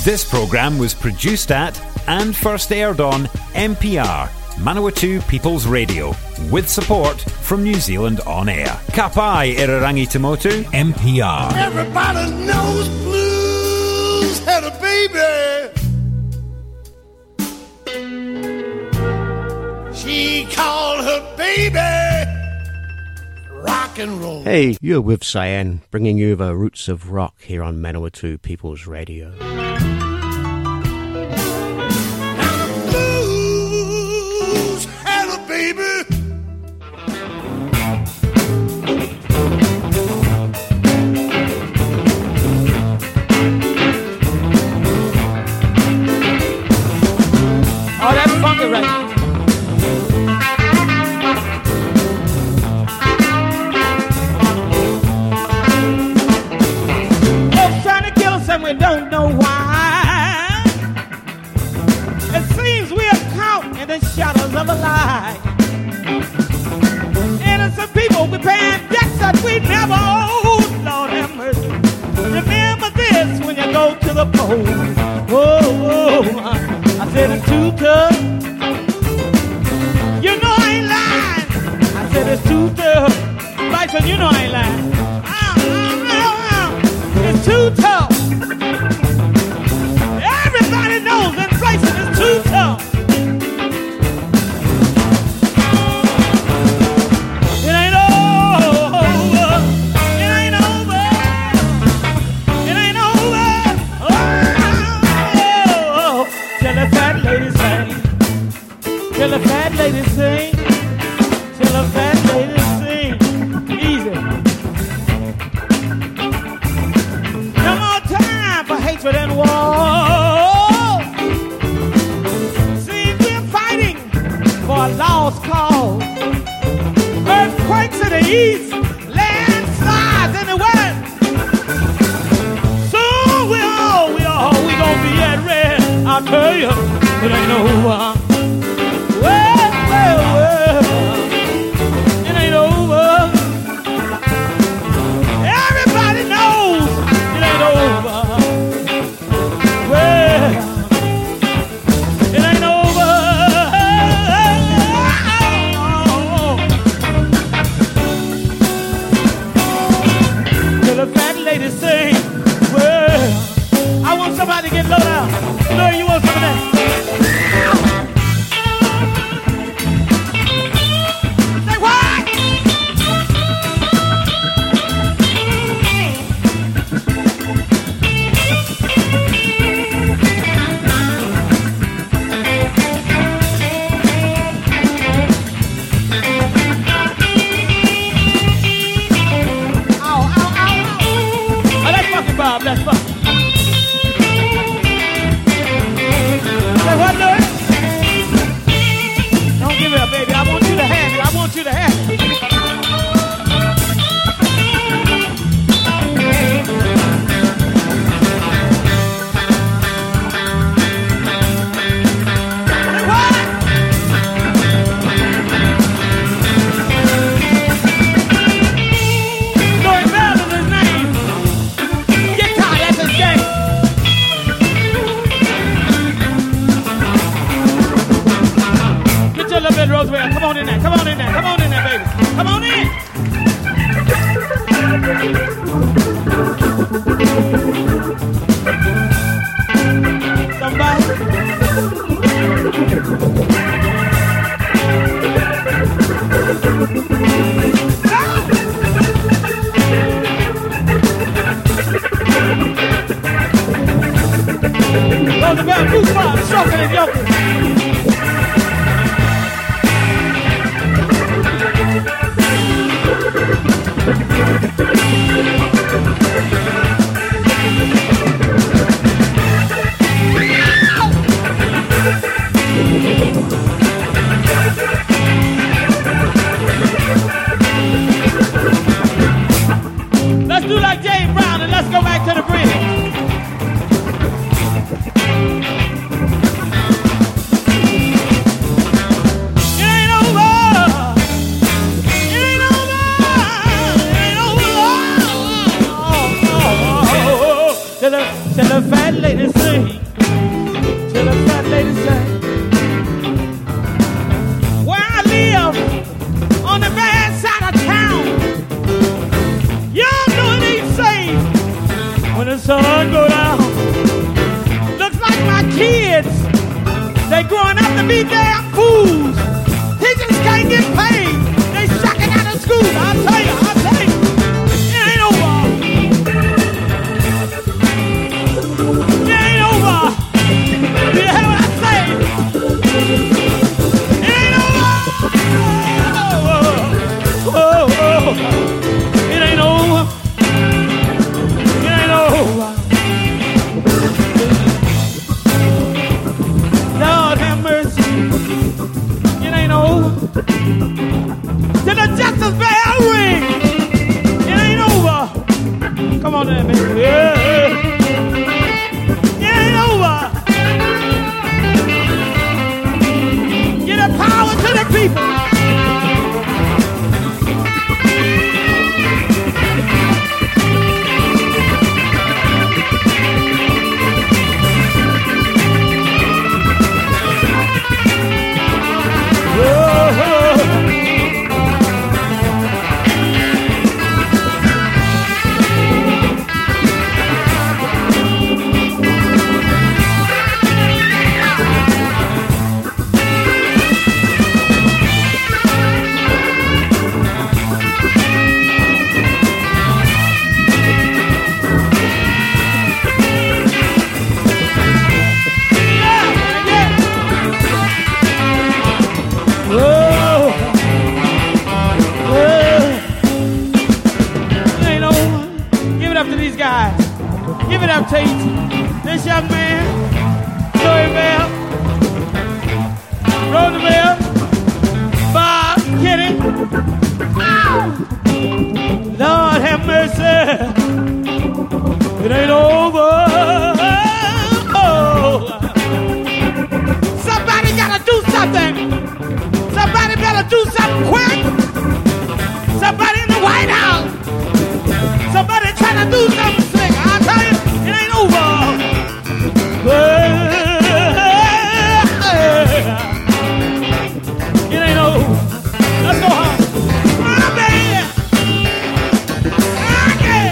This programme was produced at and first aired on MPR, Manawatu People's Radio, with support from New Zealand On Air. Ka pai Irarangi Tamotu, MPR. Everybody knows blues had a baby. She called her baby rock and roll. Hey, you're with Cyan, bringing you the roots of rock here on Manawatu People's Radio. Baby. Oh, that's funky right. Folks trying to kill us and we don't know why. It seems we are caught in the shadows of a lie. Innocent people, we paying debts that we never owed. Lord have mercy. Remember this when you go to the poll. Oh, I said it's too tough. You know I ain't lying. I said it's too tough. Bison, you know I ain't lying. It's too tough. Everybody knows inflation is too tough. Till the fat lady sing, till the fat lady sing, easy. No more time for hatred and war. See, we're fighting for a lost cause. Earthquakes in the east, landslides in the west. Soon we gonna be at rest. I'll tell you, it ain't no it ain't over. Everybody knows it ain't over. Well, it ain't over. Till the fat lady sing. Well, I want somebody to get low down. You know you want some of that. That's fun. Say what, Louis? Don't give it up, baby. I want you to have it. I want you to have it. Say what? Louis Bell is his name. Get your little bit, Roosevelt. Come on in there. Come on in there. Come on in there, baby. Come on in. Somebody. Roosevelt, too far. Stroking and yoking. Let's do like James Brown and let's go back to the bridge. till the justice bell ring. It ain't over. Come on there, baby. Yeah. It ain't over. Give the power to the people. Give it up, Tate. This young man, Joey Bell, Roosevelt, Bob, Kenny. Lord have mercy. It ain't over. Oh. Somebody gotta do something. Somebody better do something quick. Somebody in the White House. Somebody trying to do something slick. I'll tell you, it ain't over. It ain't over. Let's go home. My baby. Okay.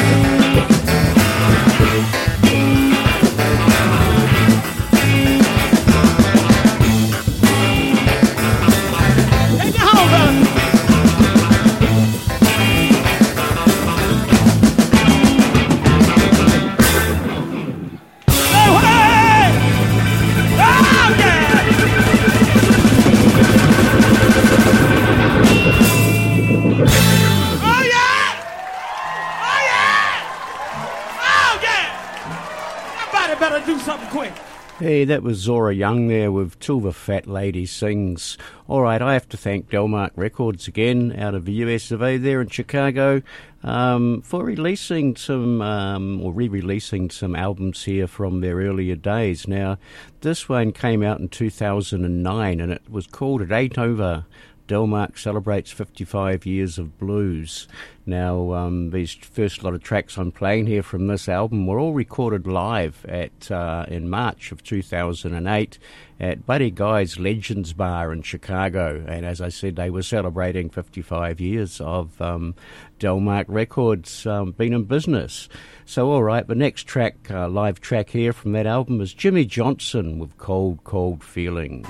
Take it home, brother. Do something quick. Hey, that was Zora Young there with Till the Fat Lady Sings. All right, I have to thank Delmark Records again out of the US of A there in Chicago for releasing some or re-releasing some albums here from their earlier days. Now, this one came out in 2009 and it was called It Ain't Over. Delmark celebrates 55 years of blues. Now, these first lot of tracks I'm playing here from this album were all recorded live at in March of 2008 at Buddy Guy's Legends Bar in Chicago. And as I said, they were celebrating 55 years of Delmark Records being in business. So, all right, the next track, live track here from that album is Jimmy Johnson with Cold, Cold Feeling.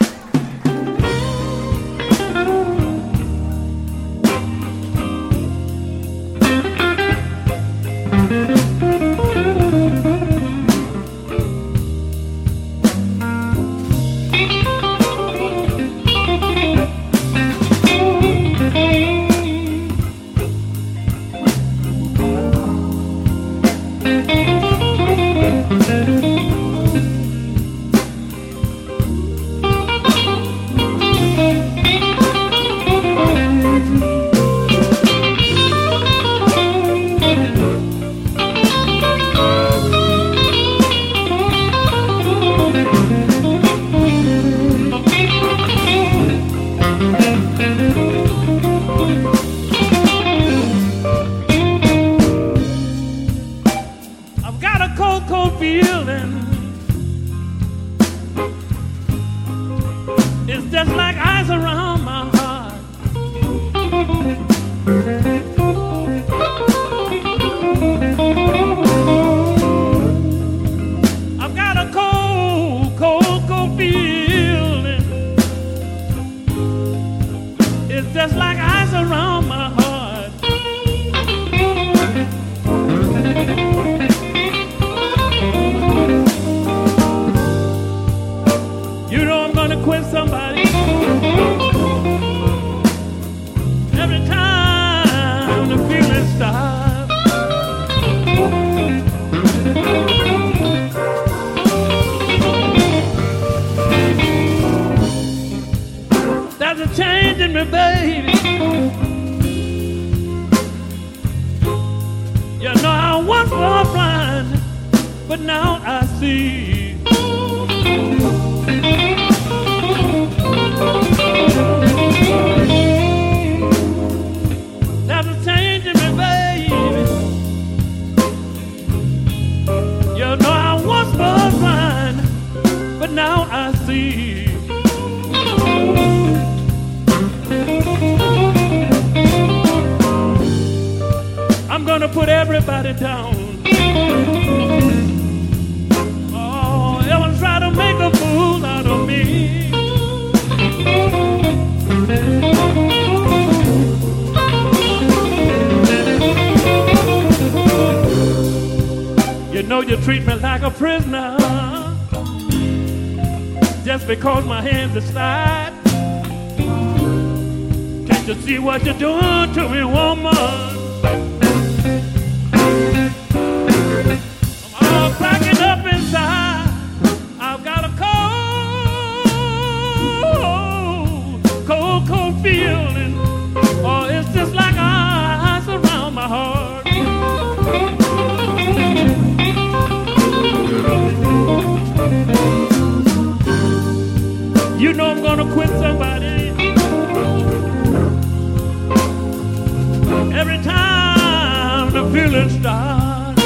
me, baby. You know I once was blind, but now I see. That's a change in me, baby. You know I once was blind, but now I see. I'm gonna put everybody down. Oh, everyone try to make a fool out of me. You know you treat me like a prisoner just because my hands are tied. Can't you see what you're doing to me, woman? I'm all cracking up inside. I've got a cold feeling. Oh, it's just like ice around my heart. You know I'm gonna quit somebody every time the feeling starts.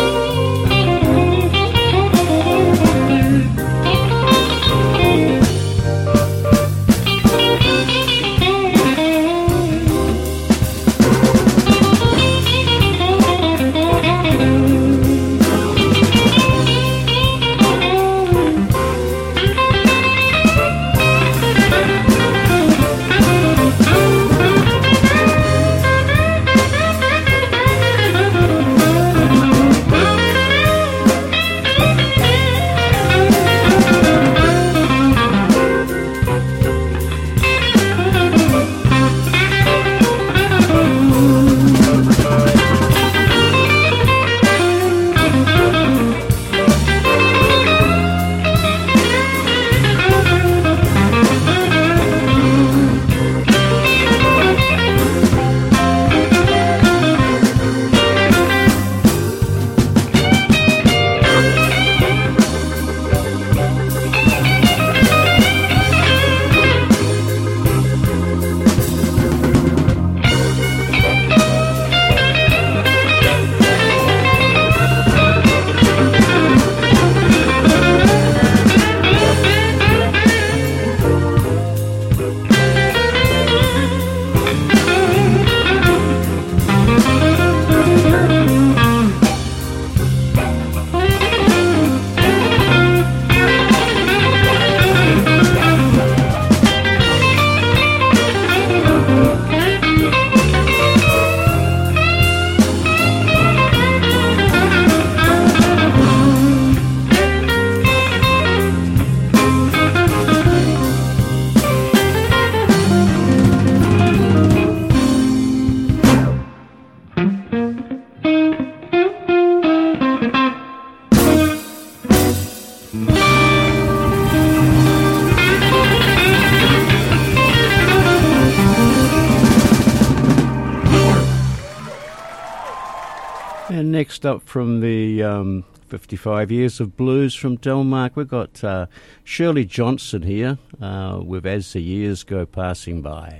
And next up from the 55 Years of Blues from Delmark, we've got Shirley Johnson here with As the Years Go Passing By.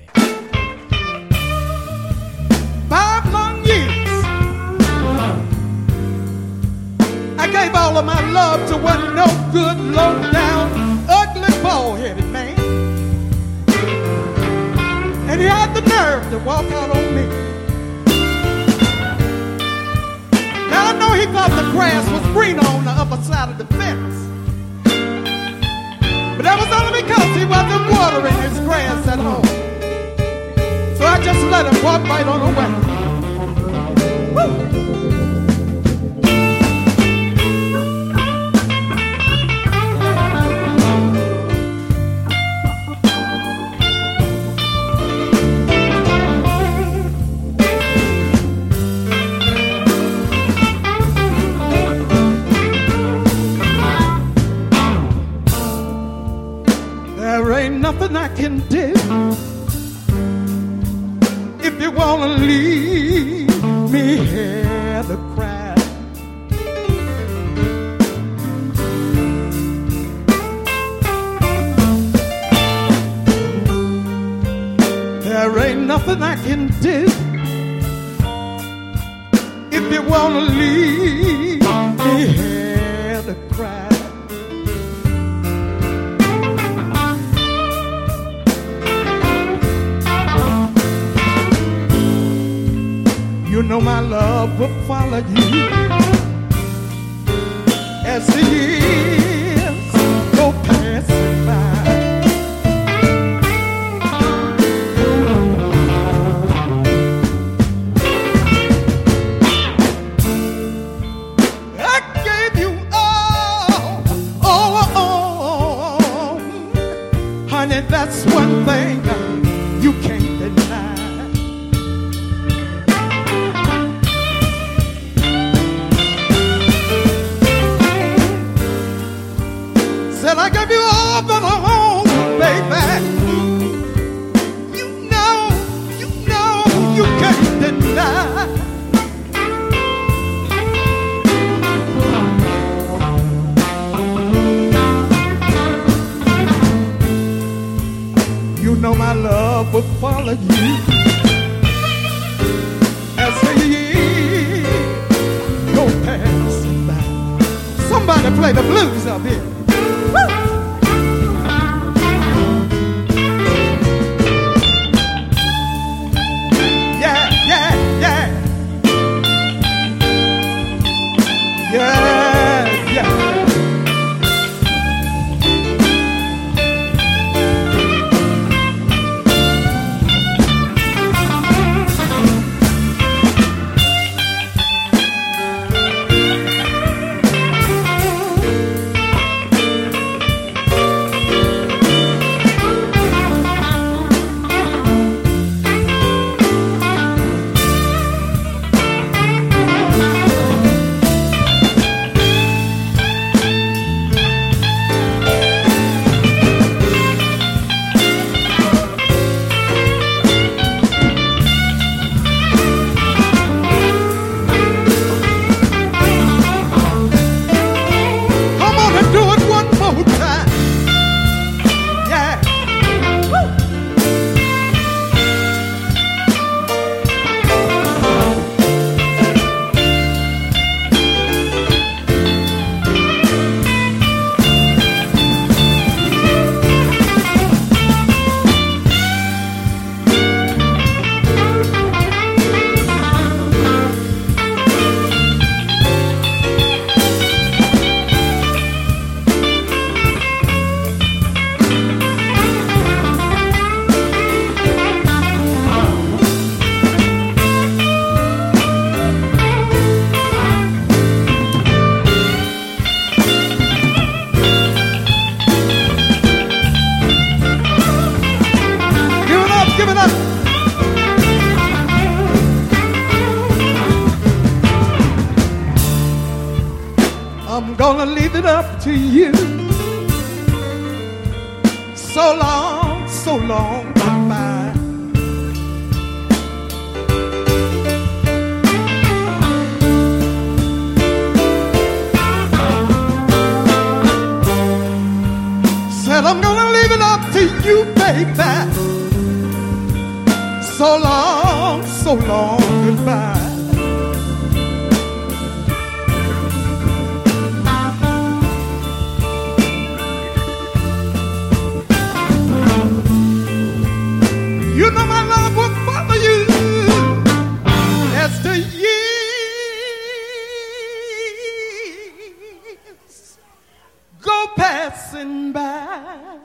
5 long years I gave all of my love to one no good, low down, ugly, bald-headed man. And he had the nerve to walk out on me. Now I know he thought the grass was greener on the upper side of the fence, but that was only because he wasn't watering his grass at home. So I just let him walk right on away. Woo! There ain't nothing I can do if you wanna leave me here to cry. There ain't nothing I can do if you wanna leave me here to cry. You know my love will follow you as the years go passing by. I gave you all, honey, that's one thing you can't deny. Said I gave you all but a home, baby. You know, you can't deny. You know my love will follow you as the years go passing by. Somebody play the blues up here. I'm gonna leave it up to you. So long, goodbye. Said I'm gonna leave it up to you, baby. So long, goodbye. You know my love will follow you as the years go passing by.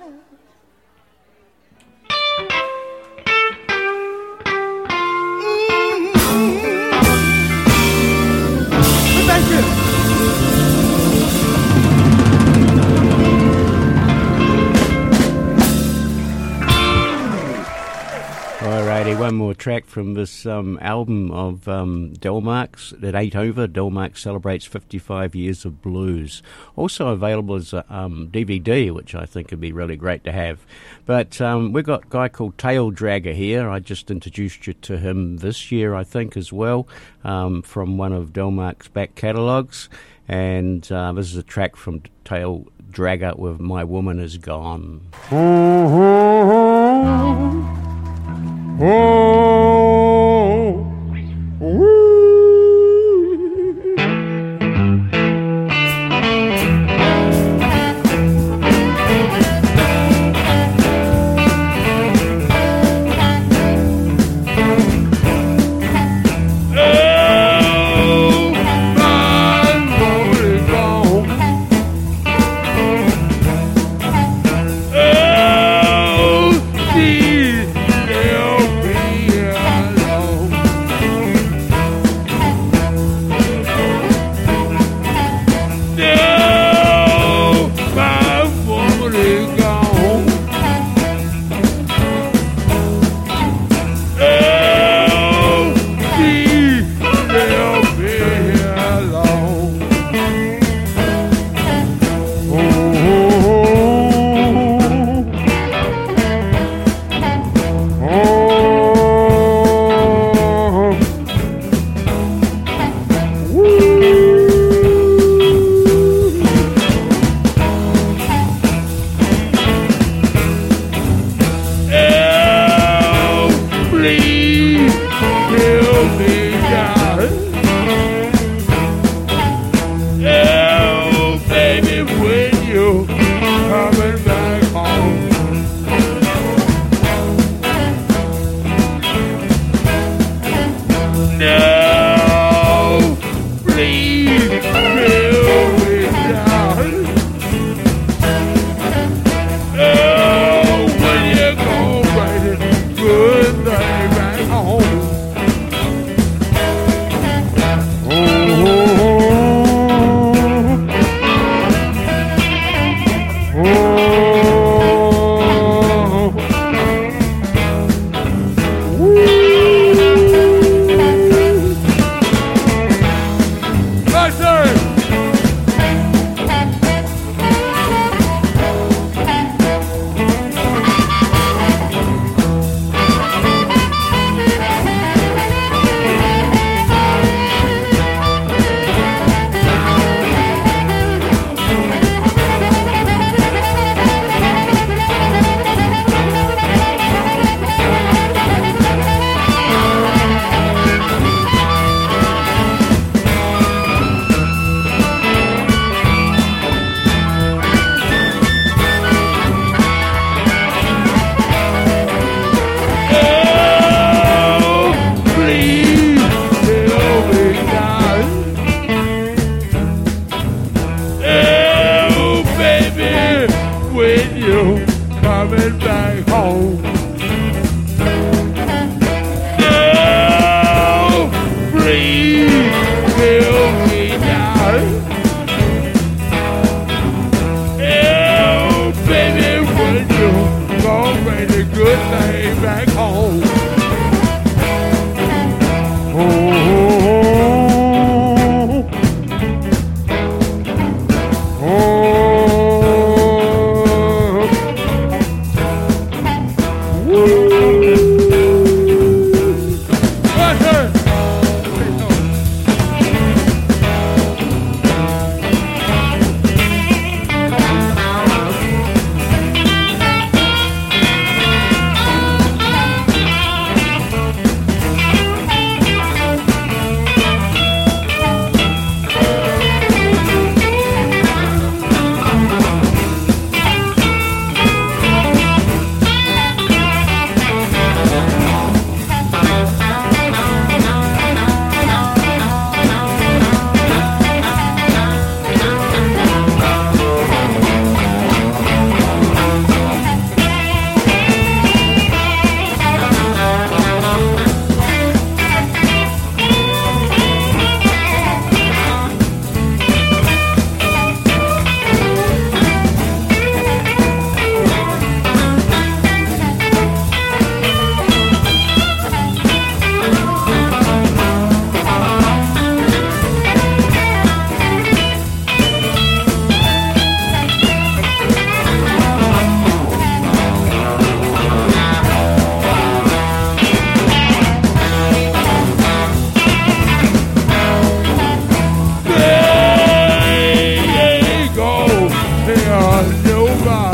Thank you. Alrighty, one one more track from this album of Delmark's. It ain't over. Delmark celebrates 55 years of blues. Also available as a DVD, which I think would be really great to have. But we've got a guy called Tail Dragger here. I just introduced you to him this year, I think, as well, from one of Delmark's back catalogues. And this is a track from Tail Dragger with My Woman Is Gone.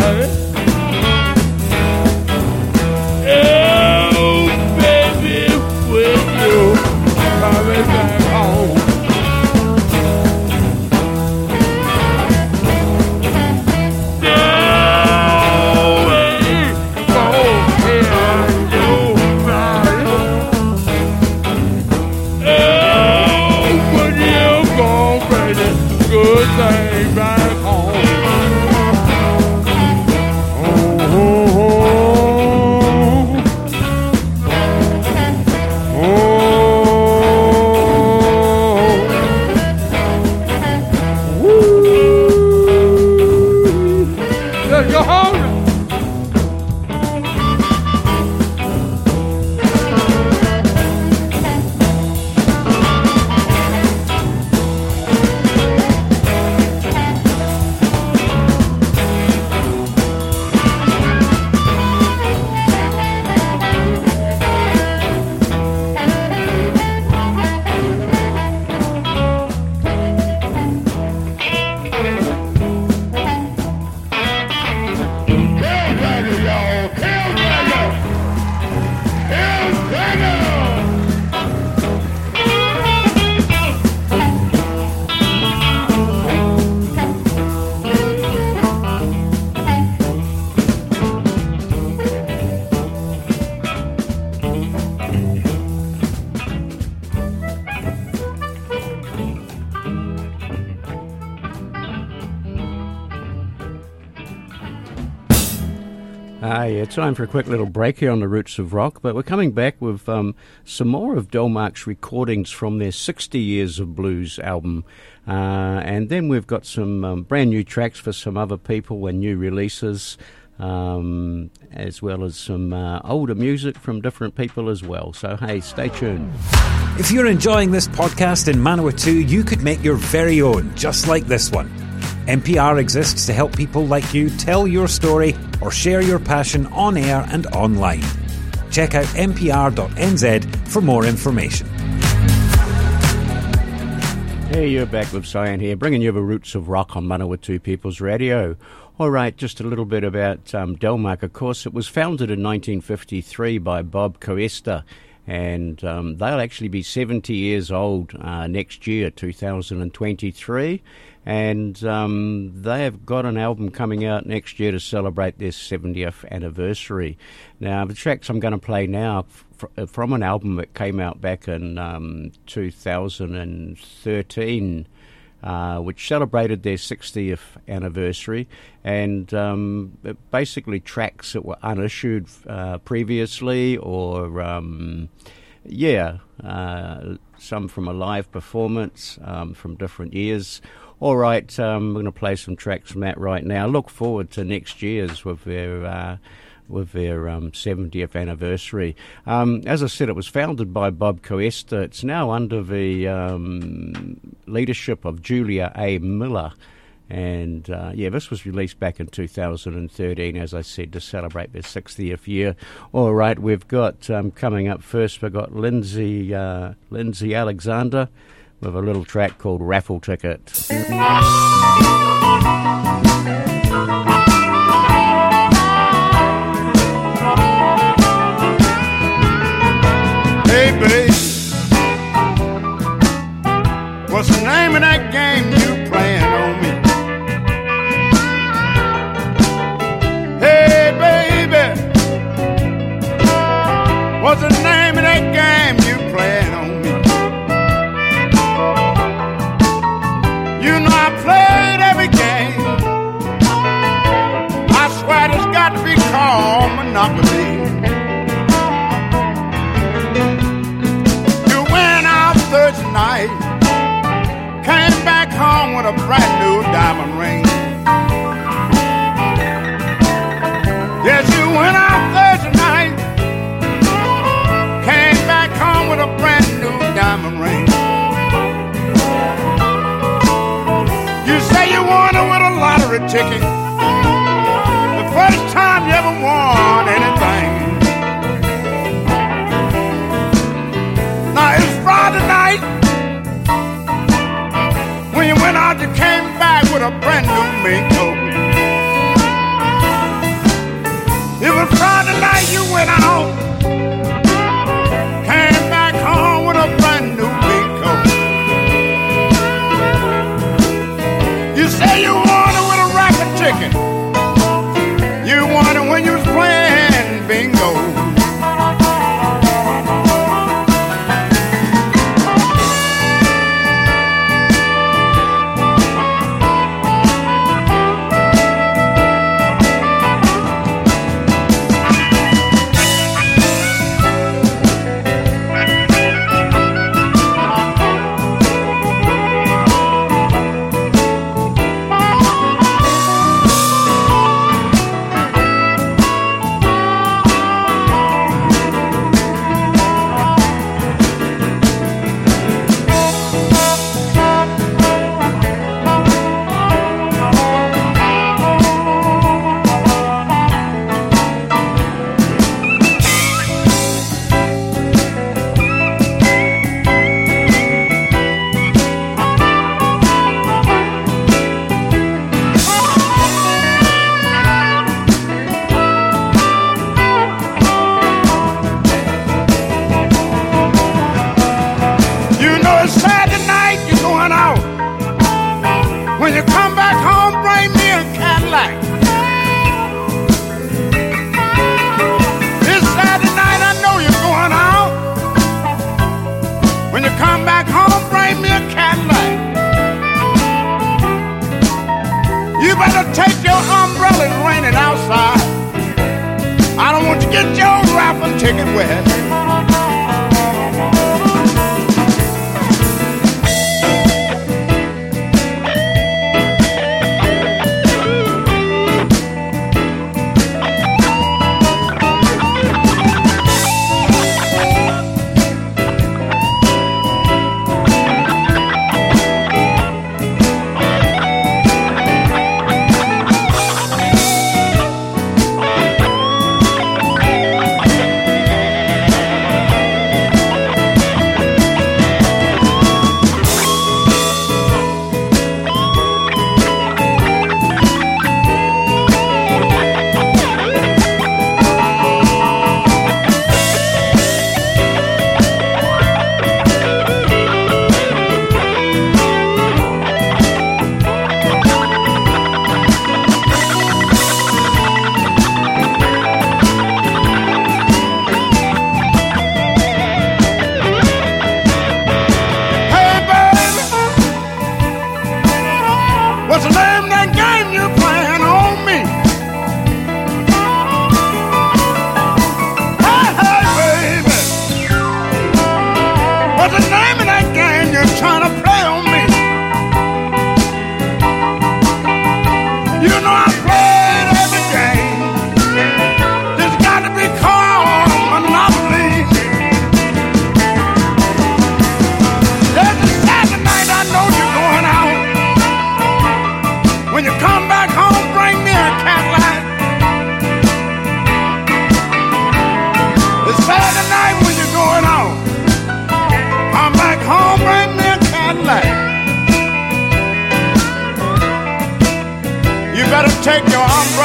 Yeah, time for a quick little break here on the Roots of Rock, but we're coming back with some more of Delmark's recordings from their 60 Years of Blues album, and then we've got some brand new tracks for some other people and new releases, as well as some older music from different people as well. So hey, stay tuned. If you're enjoying this podcast in Manawatu, you could make your very own, just like this one. NPR exists to help people like you tell your story or share your passion on air and online. Check out npr.nz for more information. Hey, you're back with Cyan here, bringing you the Roots of Rock on Manawatu People's Radio. All right, just a little bit about Delmark. Of course, it was founded in 1953 by Bob Coesta, and they'll actually be 70 years old next year, 2023. And they have got an album coming out next year to celebrate their 70th anniversary. Now, the tracks I'm going to play now from an album that came out back in 2013, which celebrated their 60th anniversary, and basically tracks that were unissued previously, or some from a live performance from different years. All right, I'm going to play some tracks from that right now. Look forward to next year's with their 70th anniversary. As I said, it was founded by Bob Coesta. It's now under the leadership of Julia A. Miller. And, this was released back in 2013, as I said, to celebrate their 60th year. All right, we've got, coming up first, we've got Lindsay Alexander with a little track called Raffle Ticket. Hey, babe, what's the name of that game you playing on me? Hey, baby, what's the name of that game you playing on me? You know I played every game. I swear it's got to be called Monopoly. You went out Thursday night, came back home with a brand new diamond ring. Yes, you went out Thursday night, came back home with a brand new diamond ring. You say you won it with a lottery ticket, the first time you ever won anything. Now it's Friday night, when you went out you came back with a brand new mink coat.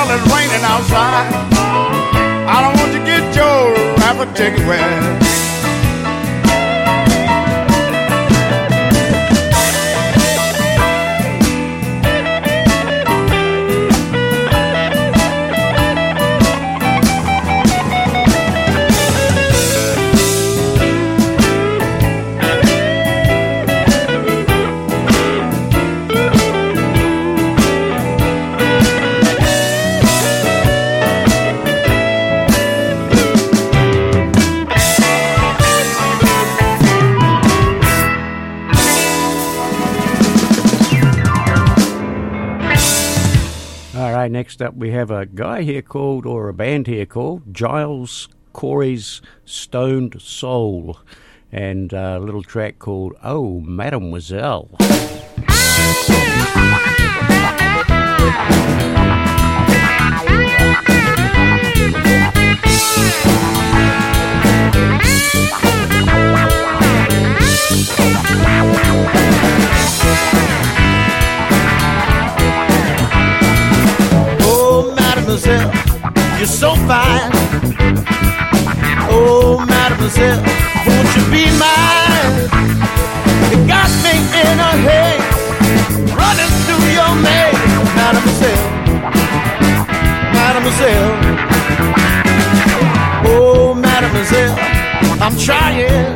girl, it's raining outside. I don't want to get your rapper taken away. Next up, we have a guy here called, or a band here called, Giles Corey's Stoned Soul, and a little track called Oh Mademoiselle. Mademoiselle, you're so fine. Oh, mademoiselle, won't you be mine? You got me in a haze, running through your maze. Mademoiselle, mademoiselle. Oh, mademoiselle, I'm trying.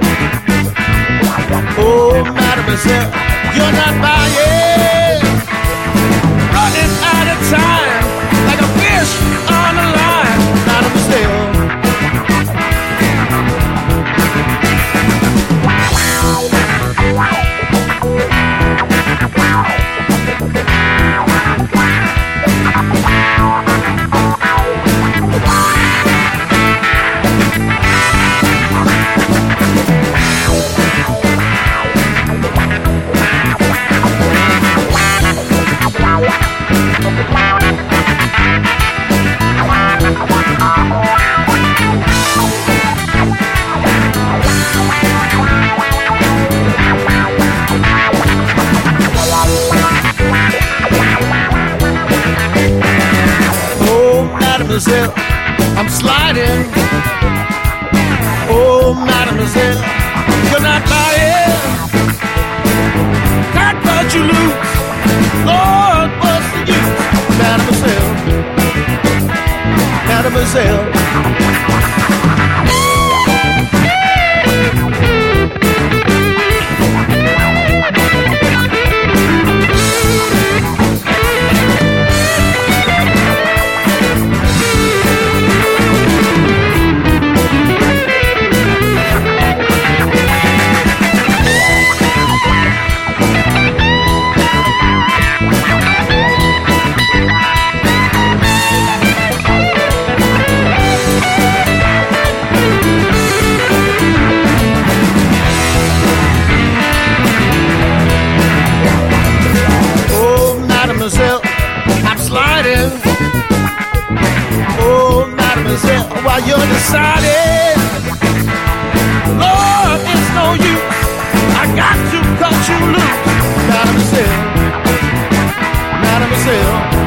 Oh, mademoiselle, you're not buying. Running out of time, like a fish on the line, mademoiselle. Mademoiselle, I'm sliding. Oh, mademoiselle, you're not buying. Can't cut you loose. Lord, what's the use? Mademoiselle, mademoiselle. I'm sliding. Oh, mademoiselle, while you're deciding, Lord, it's no use. I got to cut you loose, mademoiselle, mademoiselle.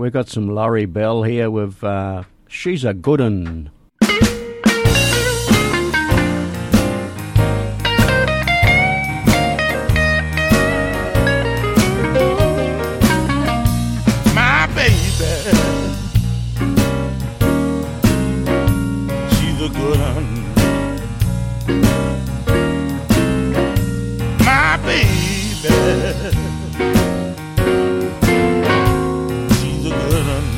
we've got some Laurie Bell here with She's a Good 'Un. My baby, she's a good 'un. My baby, she's a good 'un.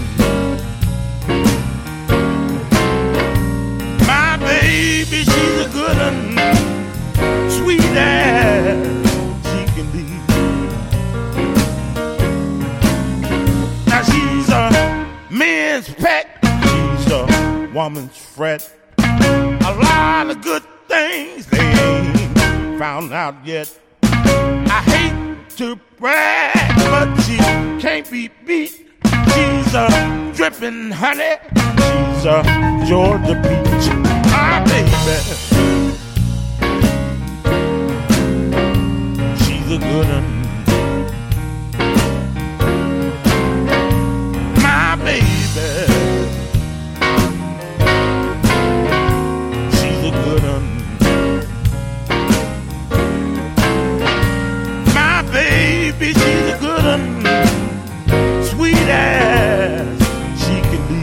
My baby, she's a good 'un. Sweet as she can be. Now she's a man's pet, she's a woman's fret. A lot of good things they ain't found out yet. I hate to brag, but she can't be beat. She's a dripping honey, she's a Georgia peach. My baby, she's a good 'un. My baby, she's a good 'un. My baby, she's a good 'un. Sweet as she can be.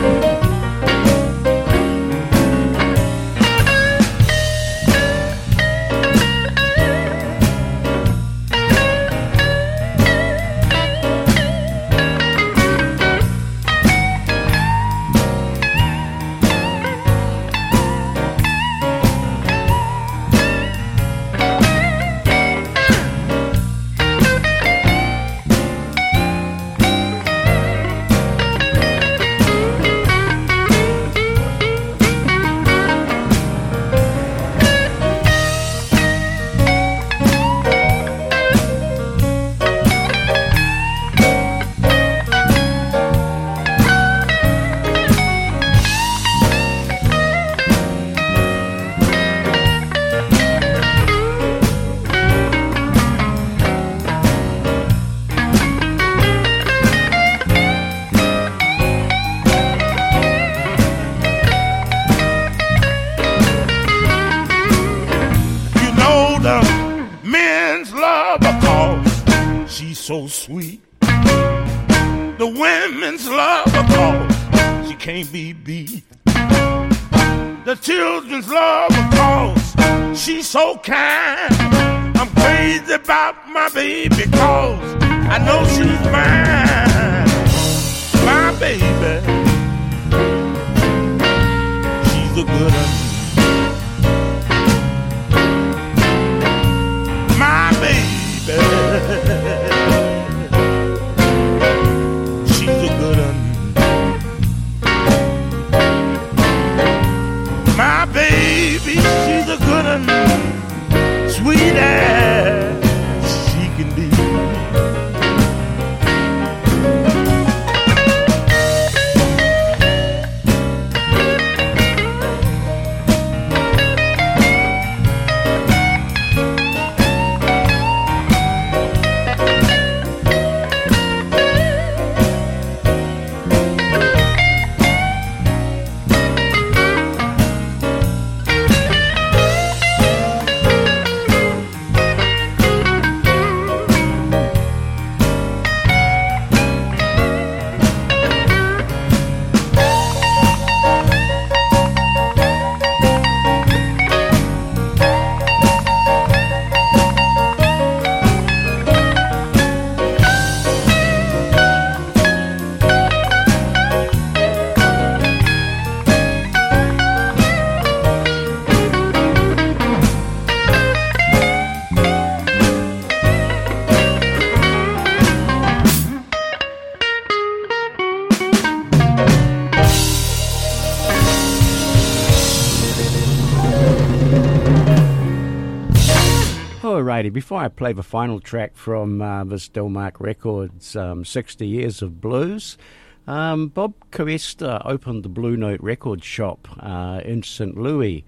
So sweet. The women's love her cause she can't be beat. The children's love her cause she's so kind. I'm crazy about my baby cause I know she's mine. My baby, she's a good 'un. My baby, she's a good 'un. My baby, she's a good 'un. Sweet as she can be. Alrighty, before I play the final track from this Delmark Records, 60 Years of Blues, Bob Cuesta opened the Blue Note record shop in St. Louis,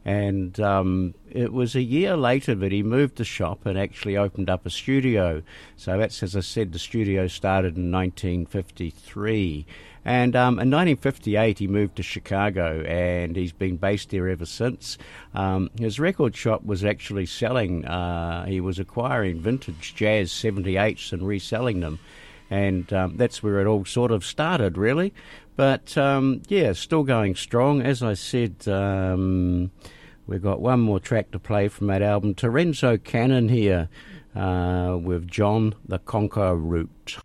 And it was a year later that he moved the shop and actually opened up a studio. So that's, as I said, the studio started in 1953. And in 1958, he moved to Chicago, and he's been based there ever since. His record shop was actually selling, he was acquiring vintage jazz 78s and reselling them. And that's where it all sort of started, really. But, yeah, still going strong. As I said, we've got one more track to play from that album. Terenzo Cannon here with John the Conqueror Root.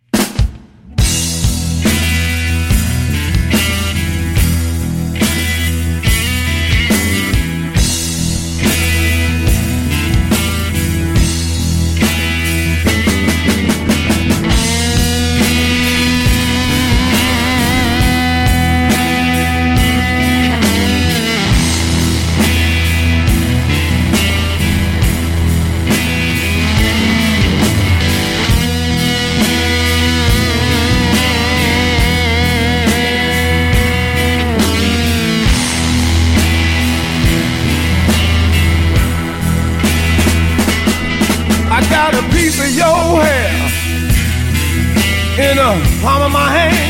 In the palm of my hand,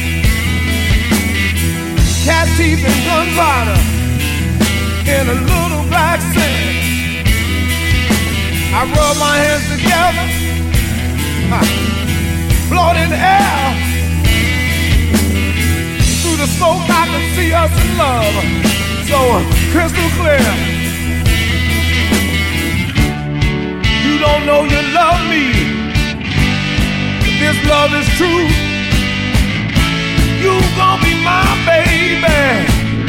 cat teeth and gunpowder in a little black sand. I rub my hands together, blow it in the air. Through the smoke I can see us in love, so crystal clear. You don't know you love me. This love is true. You gon' be my baby,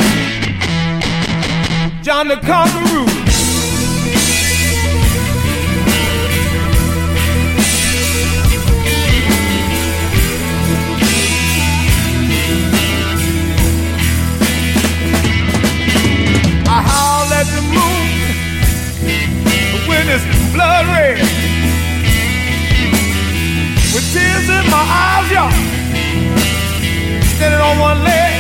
John the Conqueror. I howl at the moon when it's blood red. With tears in my eyes, y'all, standing on one leg.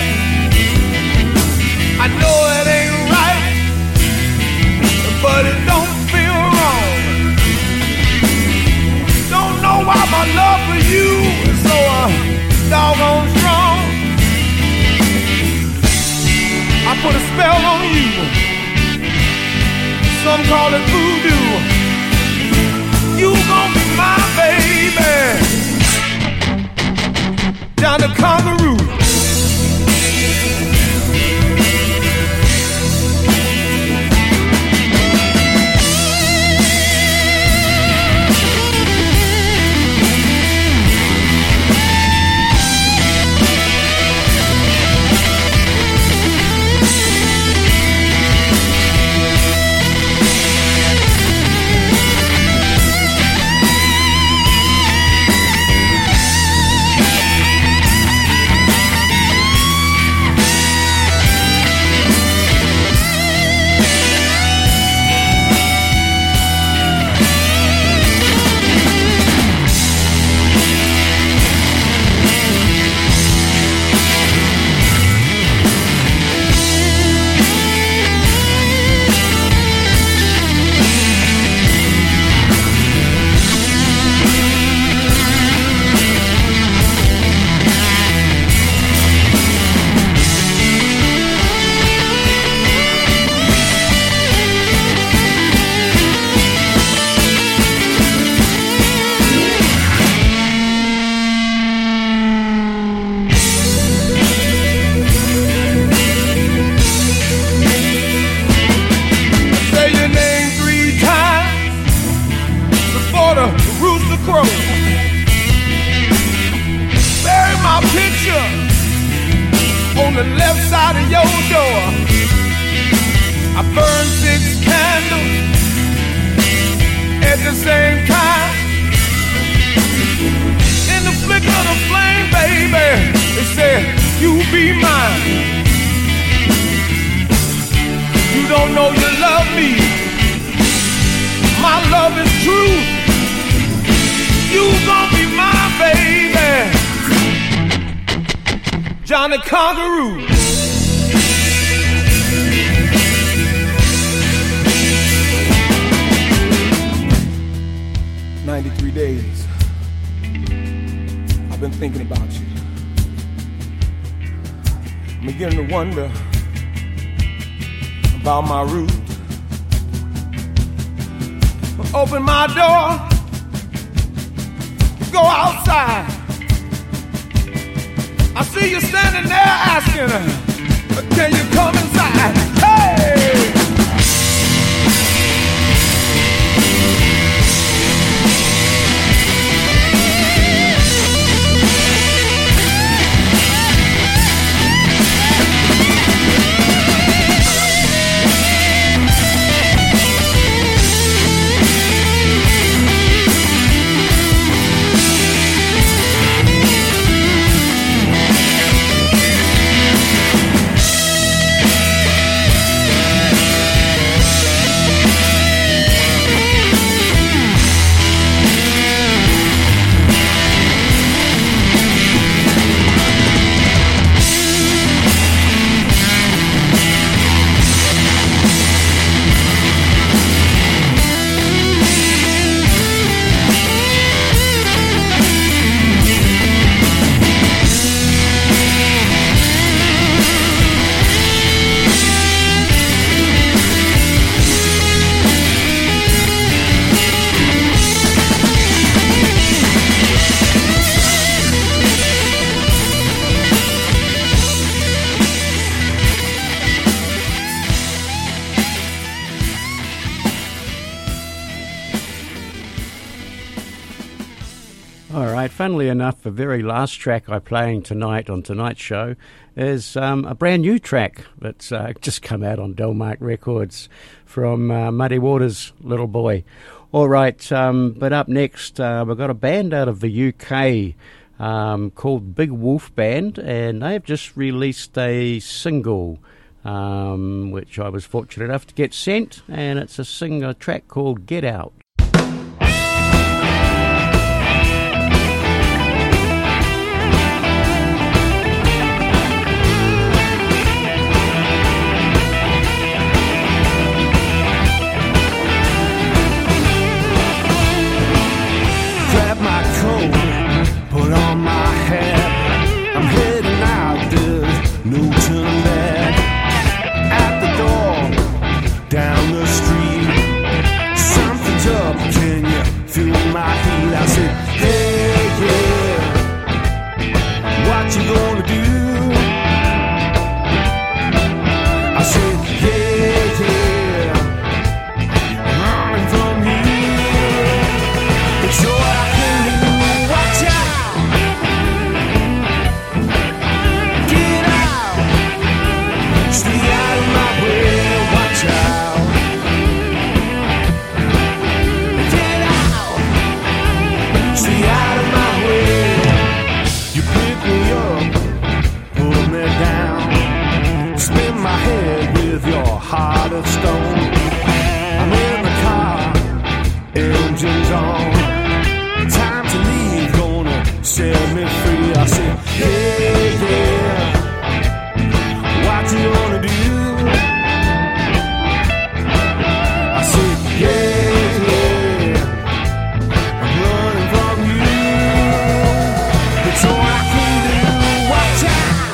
I know it ain't right, but it don't feel wrong. Don't know why my love for you is so doggone strong. I put a spell on you, some call it voodoo. You gon' be my baby, John the Conqueror. John the Conqueror. 93 days, I've been thinking about you. I'm beginning to wonder about my route. Open my door, go outside. I see you standing there asking, can you come inside? Hey! Funnily enough, the very last track I'm playing tonight on tonight's show is a brand new track that's just come out on Delmark Records from Muddy Waters' Little Boy. All right, but up next we've got a band out of the UK called Big Wolf Band, and they have just released a single which I was fortunate enough to get sent, and it's a track called Get Out. Put on my hat, I'm heading out, there's no turning back. At the door, down the street, something's up, can you feel my heat? I said, hey, yeah, what you gonna do? I said, yeah, yeah, I'm running from you. It's all I can do. Watch out! Get out! Stay out of my way. Watch out! Get out! Stay out of my way. You pick me up, pull me down, spin my head with your heart of stone. I'm in the car, engines on. Time to leave, gonna set me free. I said, hey, yeah, what you gonna do? I said, yeah, yeah, I'm running from you. It's all I can do. Watch out!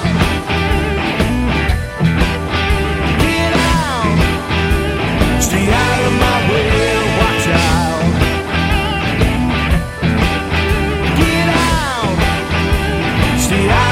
Get out! Stay out of my way. Watch out! Stay out.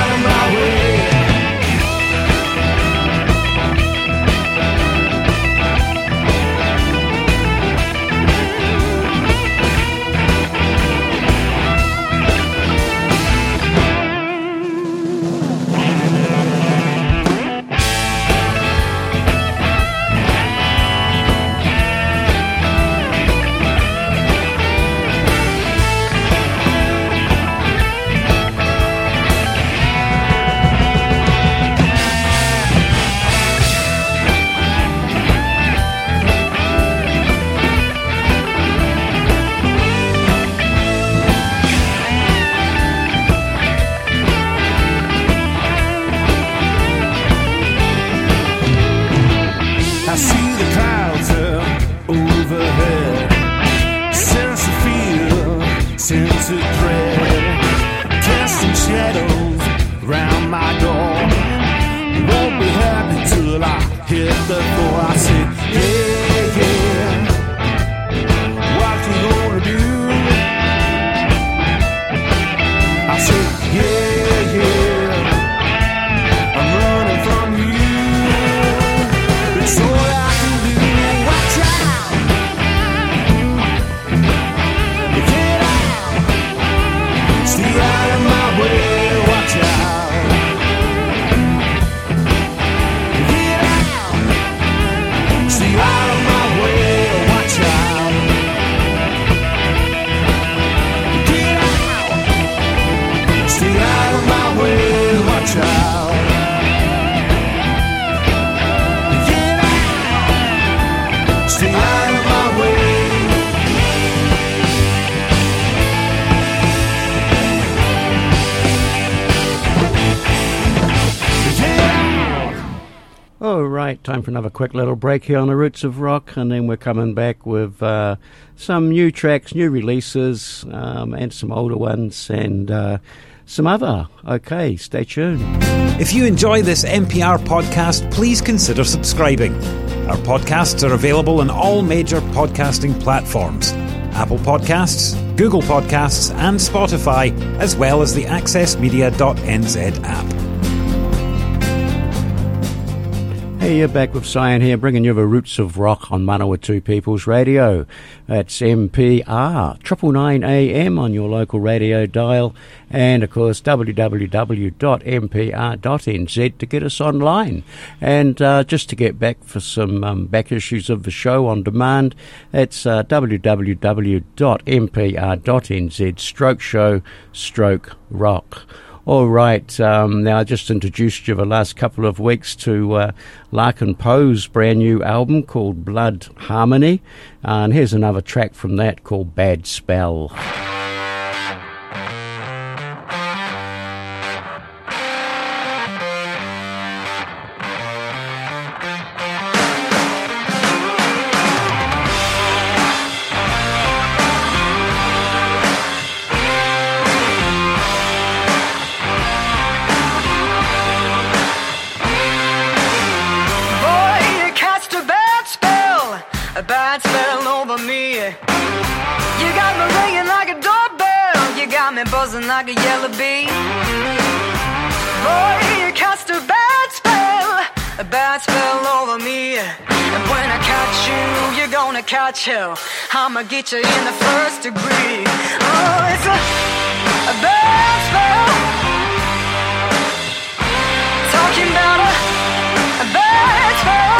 right, time for another quick little break here on the Roots of Rock, and then we're coming back with some new tracks, new releases, and some older ones, and some other. Okay, stay tuned. If you enjoy this NPR podcast, please consider subscribing. Our podcasts are available on all major podcasting platforms: Apple Podcasts, Google Podcasts, and Spotify, as well as the accessmedia.nz app. Hey, you're back with Cyan here, bringing you the Roots of Rock on Manawatu People's Radio. That's MPR, 999 AM on your local radio dial, and of course www.mpr.nz to get us online. And just to get back for some back issues of the show on demand, it's www.mpr.nz/show/rock. All right, now I just introduced you the last couple of weeks to Larkin Poe's brand new album called Blood Harmony, and here's another track from that called Bad Spell. Buzzing like a yellow bee. Boy, you cast a bad spell over me. And when I catch you, you're gonna catch hell. I'ma get you in the first degree. Oh, it's a bad spell. Talking about a bad spell.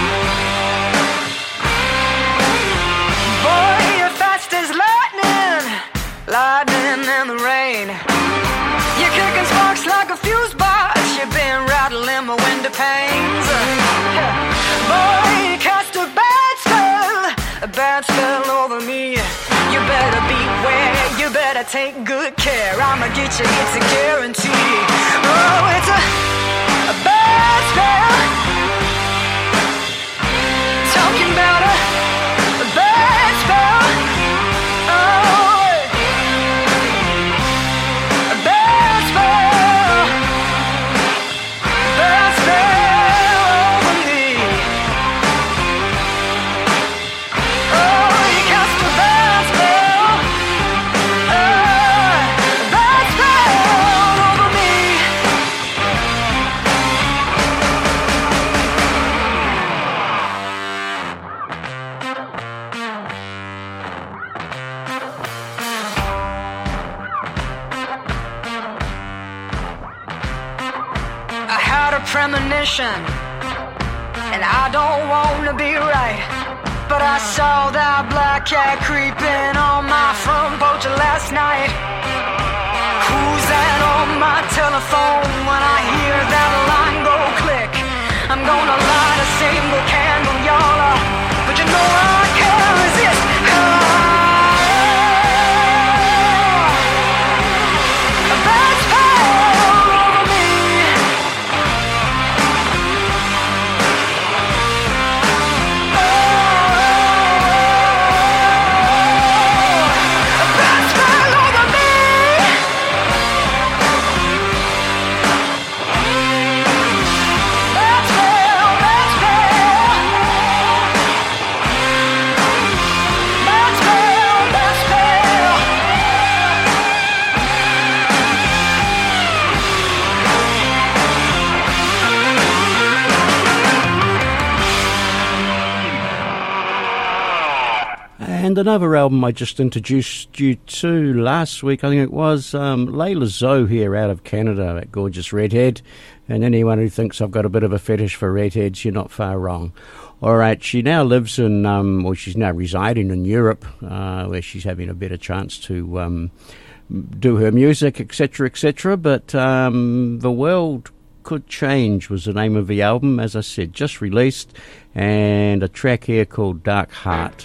Boy, you're fast as lightning and the rain. You're kicking sparks like a fuse box. You've been rattling my window panes. Boy, you cast a bad spell over me. You better beware, you better take good care. I'ma get you, it's a guarantee. Oh, it's a bad spell. Talking about a bad spell. Oh, premonition, and I don't wanna be right, but I saw that black cat creeping on my front porch last night. Who's that on my telephone? When I hear that line go click, I'm gonna light a single candle, y'all, but you know I can't resist. A bad spell over me. And another album I just introduced you to last week, I think it was, Layla Zoe here out of Canada, that gorgeous redhead. And anyone who thinks I've got a bit of a fetish for redheads, you're not far wrong. All right, she now lives in, she's now residing in Europe, where she's having a better chance to do her music, etc., etc. But The World Could Change was the name of the album, as I said, just released, and a track here called Dark Heart.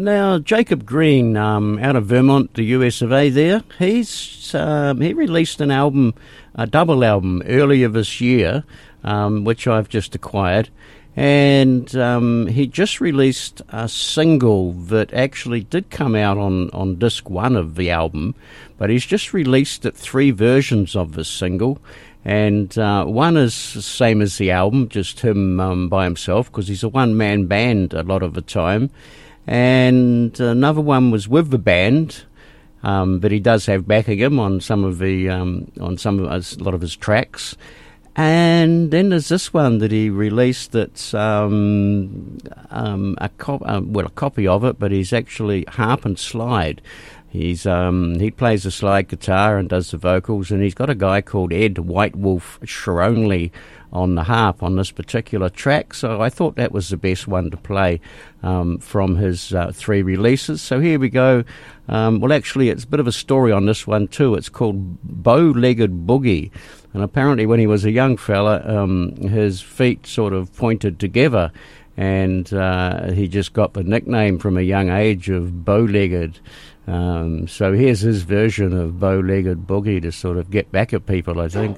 Now, Jacob Green, out of Vermont, the US of A there, he released an album, a double album, earlier this year, which I've just acquired. And he just released a single that actually did come out on disc 1 of the album, but he's just released 3 versions of this single. And one is the same as the album, just him by himself, because he's a one-man band a lot of the time. And another one was with the band, but he does have backing him on a lot of his tracks. And then there's this one that he released that's a copy of it, but he's actually harp and slide. He plays the slide guitar and does the vocals, and he's got a guy called Ed White Wolf Sharonley on the harp on this particular track. So I thought that was the best one to play from his 3 releases. So here we go. Well, actually, it's a bit of a story on this one too. It's called Bow-Legged Boogie. And apparently when he was a young fella, his feet sort of pointed together, and he just got the nickname from a young age of bow-legged. So here's his version of Bow-Legged Boogie to sort of get back at people, I think.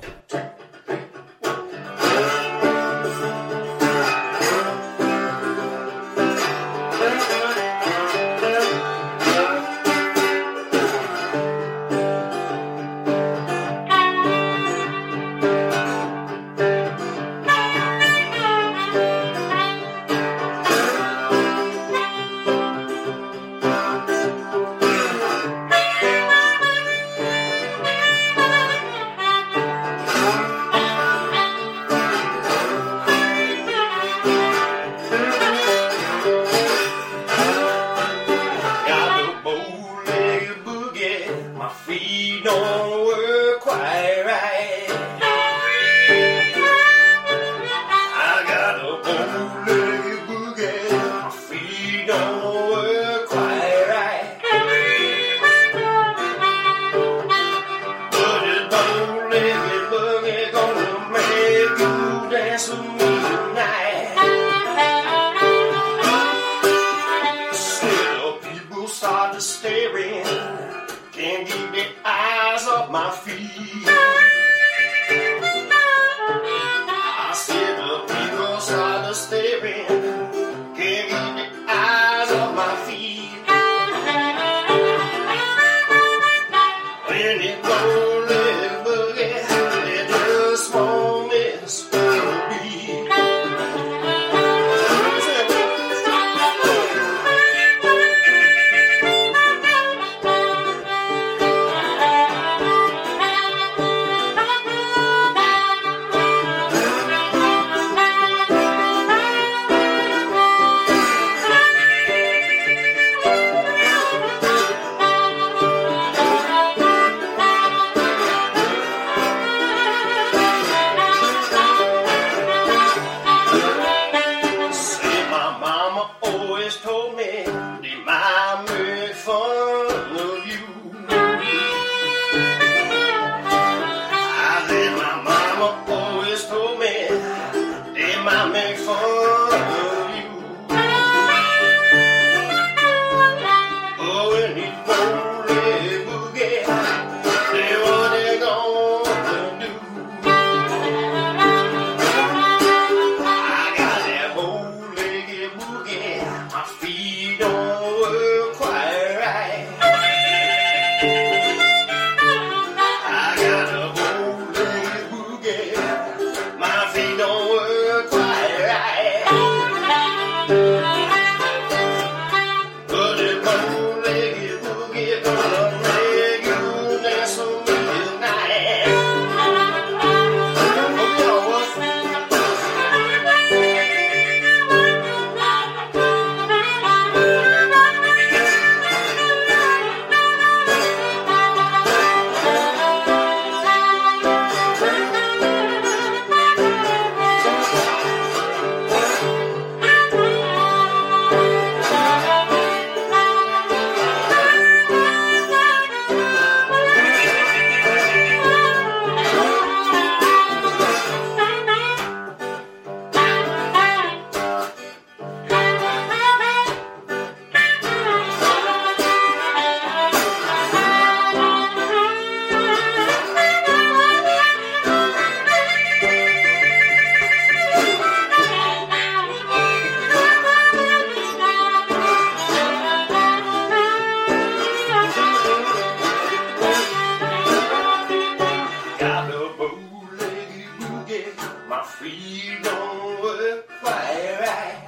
My feet don't work quite right.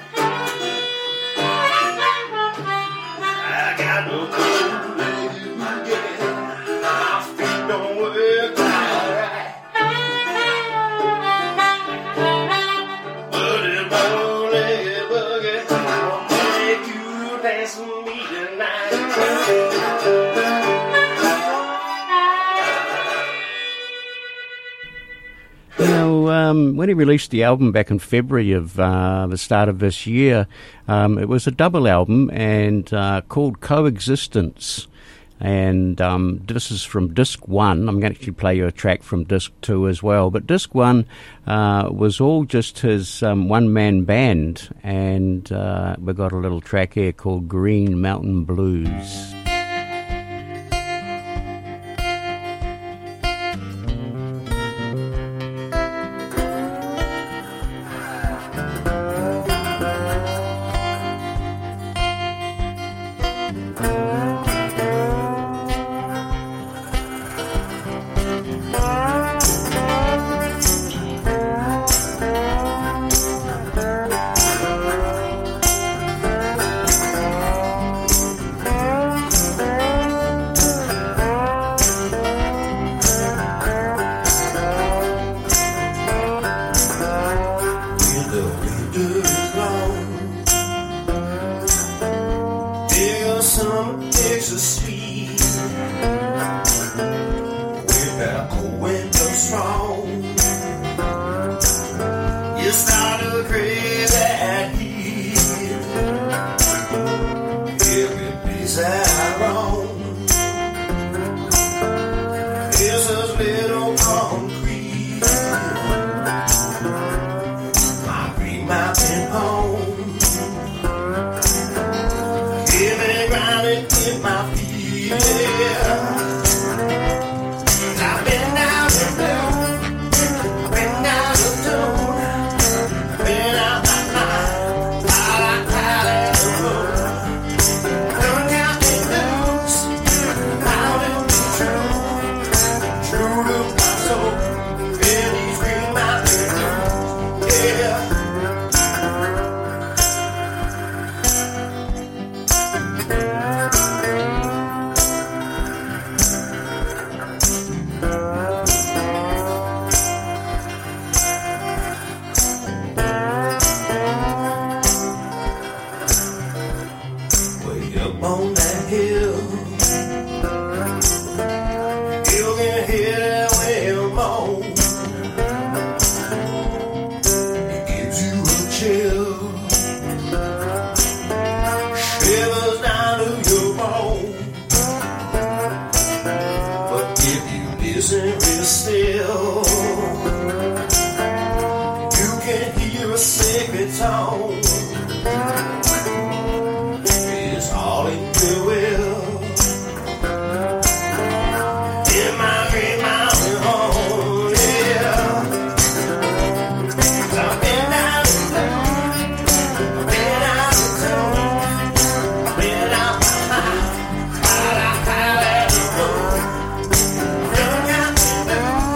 I got no cold legs again. My feet don't work quite right. But it won't let it boogie. I'll make you dance with me tonight. When he released the album back in February of the start of this year, it was a double album and called Coexistence. And this is from Disc 1. I'm going to actually play you a track from Disc 2 as well. But Disc 1 was all just his one-man band. And we got a little track here called Green Mountain Blues.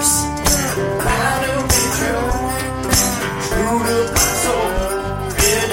True to my soul,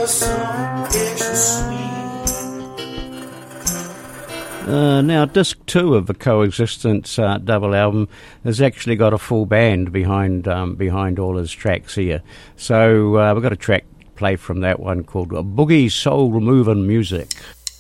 Now, disc 2 of the Coexistence double album has actually got a full band behind all his tracks here. So we've got a track play from that one called Boogie Soul Movin' Music.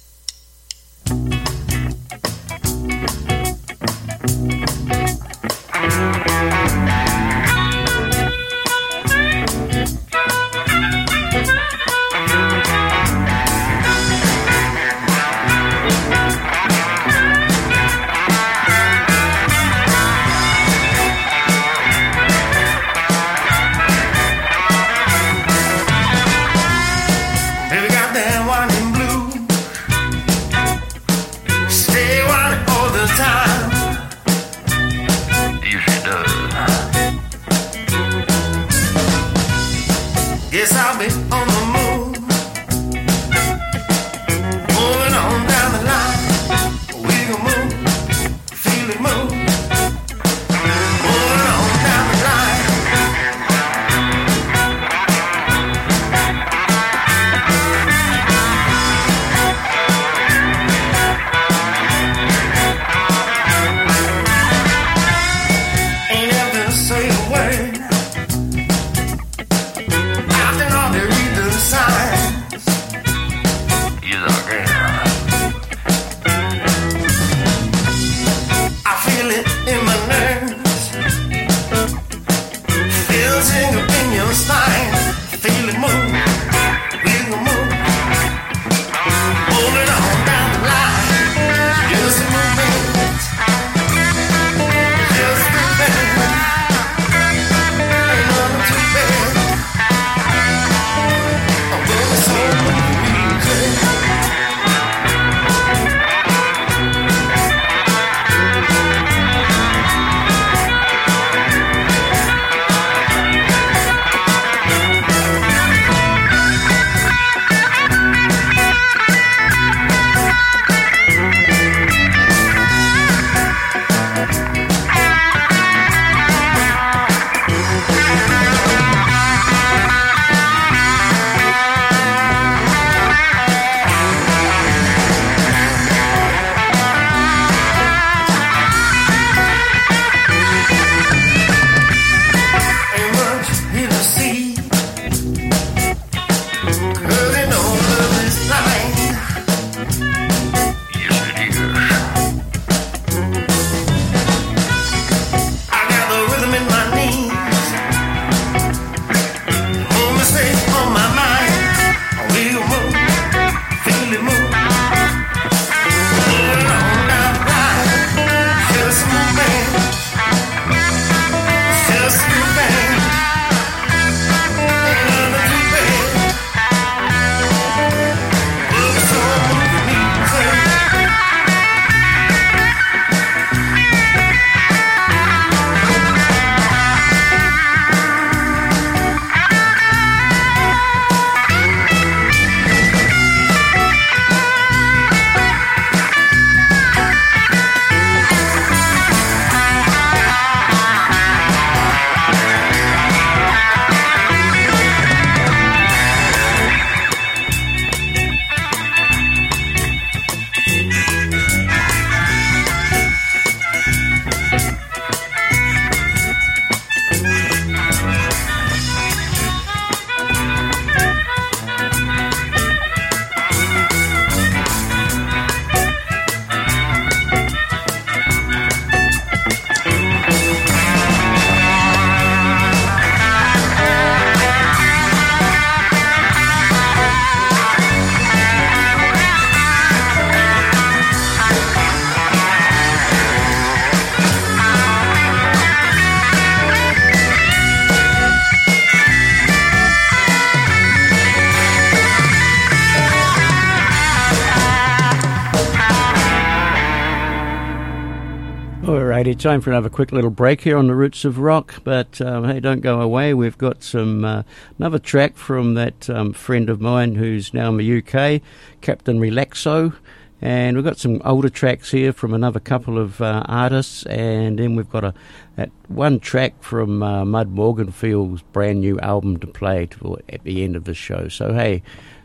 Alrighty, time for another quick little break here on the Roots of Rock, but hey, don't go away. We've got some another track from that friend of mine who's now in the UK, Captain Relaxo, and we've got some older tracks here from another couple of artists, and then we've got that one track from Mud Morganfield's brand new album to play at the end of the show. So hey,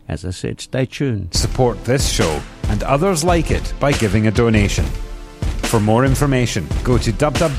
As I said, stay tuned. Support this show and others like it by giving a donation. For more information, go to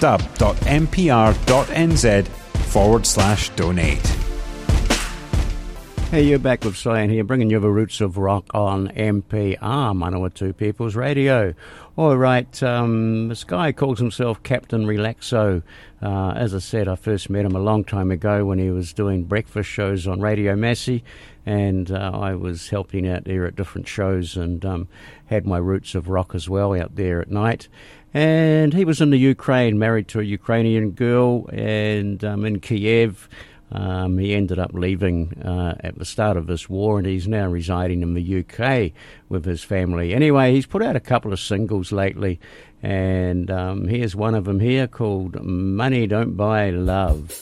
www.mpr.nz/donate. Hey, you're back with Cyan here, bringing you the roots of rock on MPR, Manawatu People's Radio. All right, this guy calls himself Captain Relaxo. As I said, I first met him a long time ago when he was doing breakfast shows on Radio Massey, and I was helping out there at different shows and had my roots of rock as well out there at night. And he was in the Ukraine, married to a Ukrainian girl, and in Kiev. He ended up leaving at the start of this war, and he's now residing in the UK with his family. Anyway, he's put out a couple of singles lately, and here's one of them here called Money Don't Buy Love.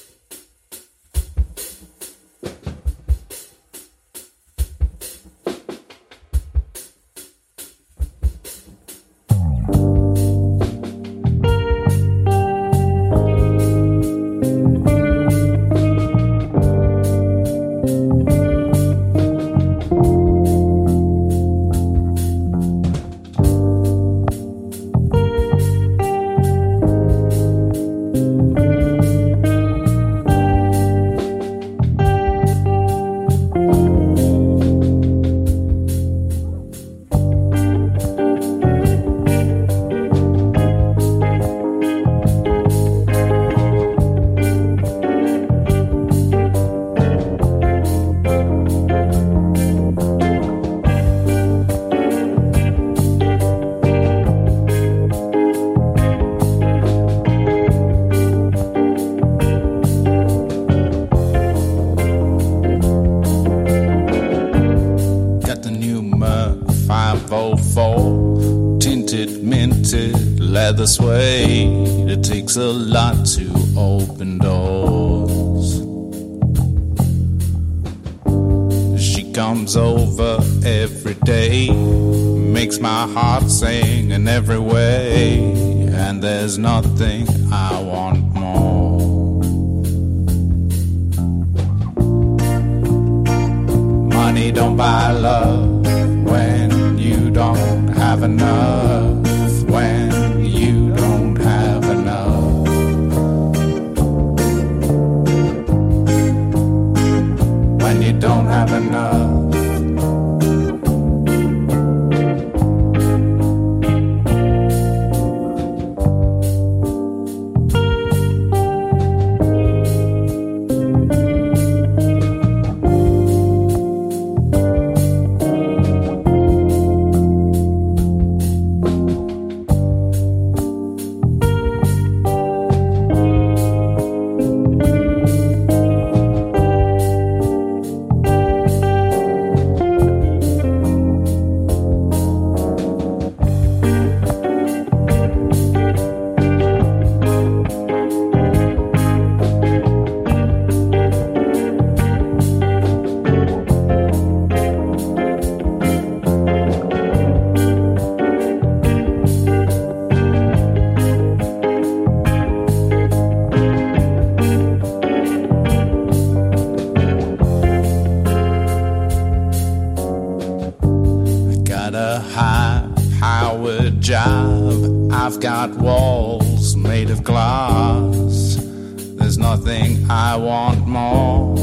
Leather suede, it takes a lot to open doors. She comes over every day, makes my heart sing in every way, and there's nothing I want more. Money don't buy love when you don't have enough. When you don't have enough, when you don't have enough. I've got walls made of glass. There's nothing I want more.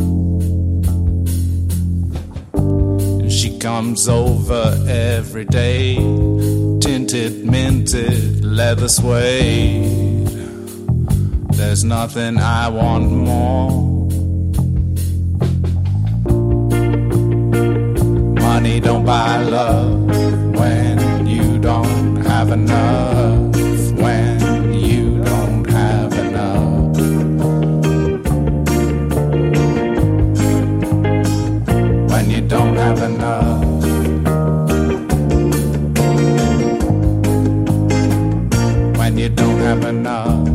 She comes over every day, tinted, minted, leather suede. There's nothing I want more. Money don't buy love when you don't have enough. When you don't have enough. When you don't have enough. When you don't have enough.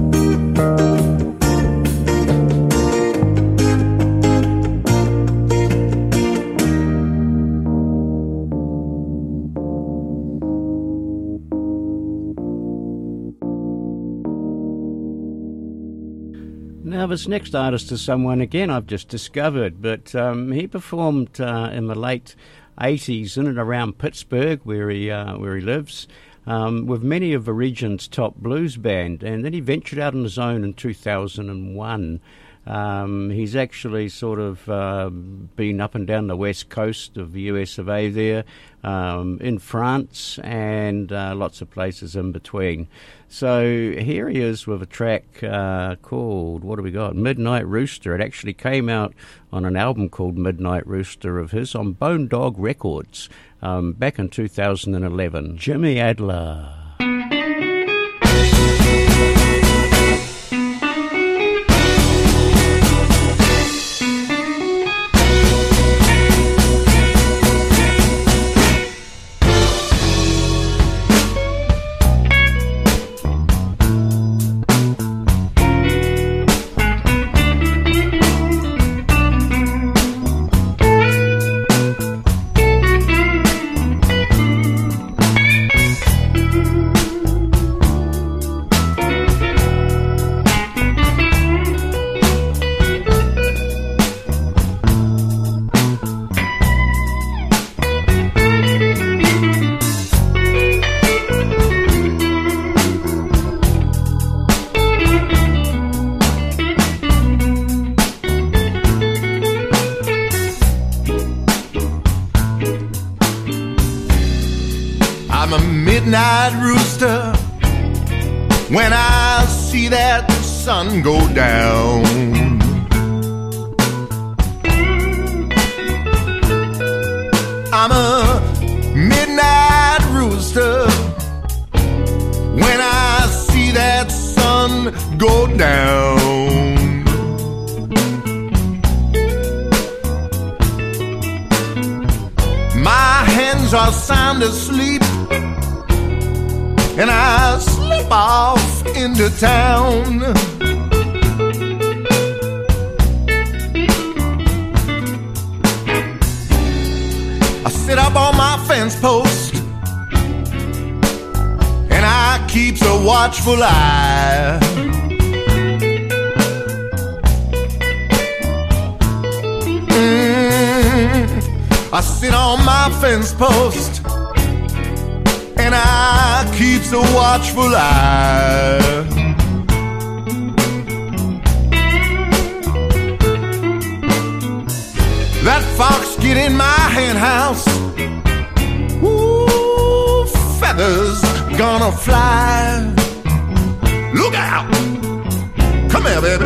this next artist is someone, again, I've just discovered, but he performed in the late 80s in and around Pittsburgh, where he lives, with many of the region's top blues band, and then he ventured out on his own in 2001. He's actually sort of been up and down the west coast of the US of A there, in France, and lots of places in between. So here he is with a track called, what do we got? Midnight Rooster. It actually came out on an album called Midnight Rooster of his on Bone Dog Records back in 2011. Jimmy Adler. I'm a midnight rooster when I see that sun go down. I'm a midnight rooster when I see that sun go down. My hands are sound asleep and I slip off into town. I sit up on my fence post and I keeps a watchful eye. I sit on my fence post and I keeps a watchful eye. That fox get in my hen house, ooh, feathers gonna fly. Look out! Come here, baby.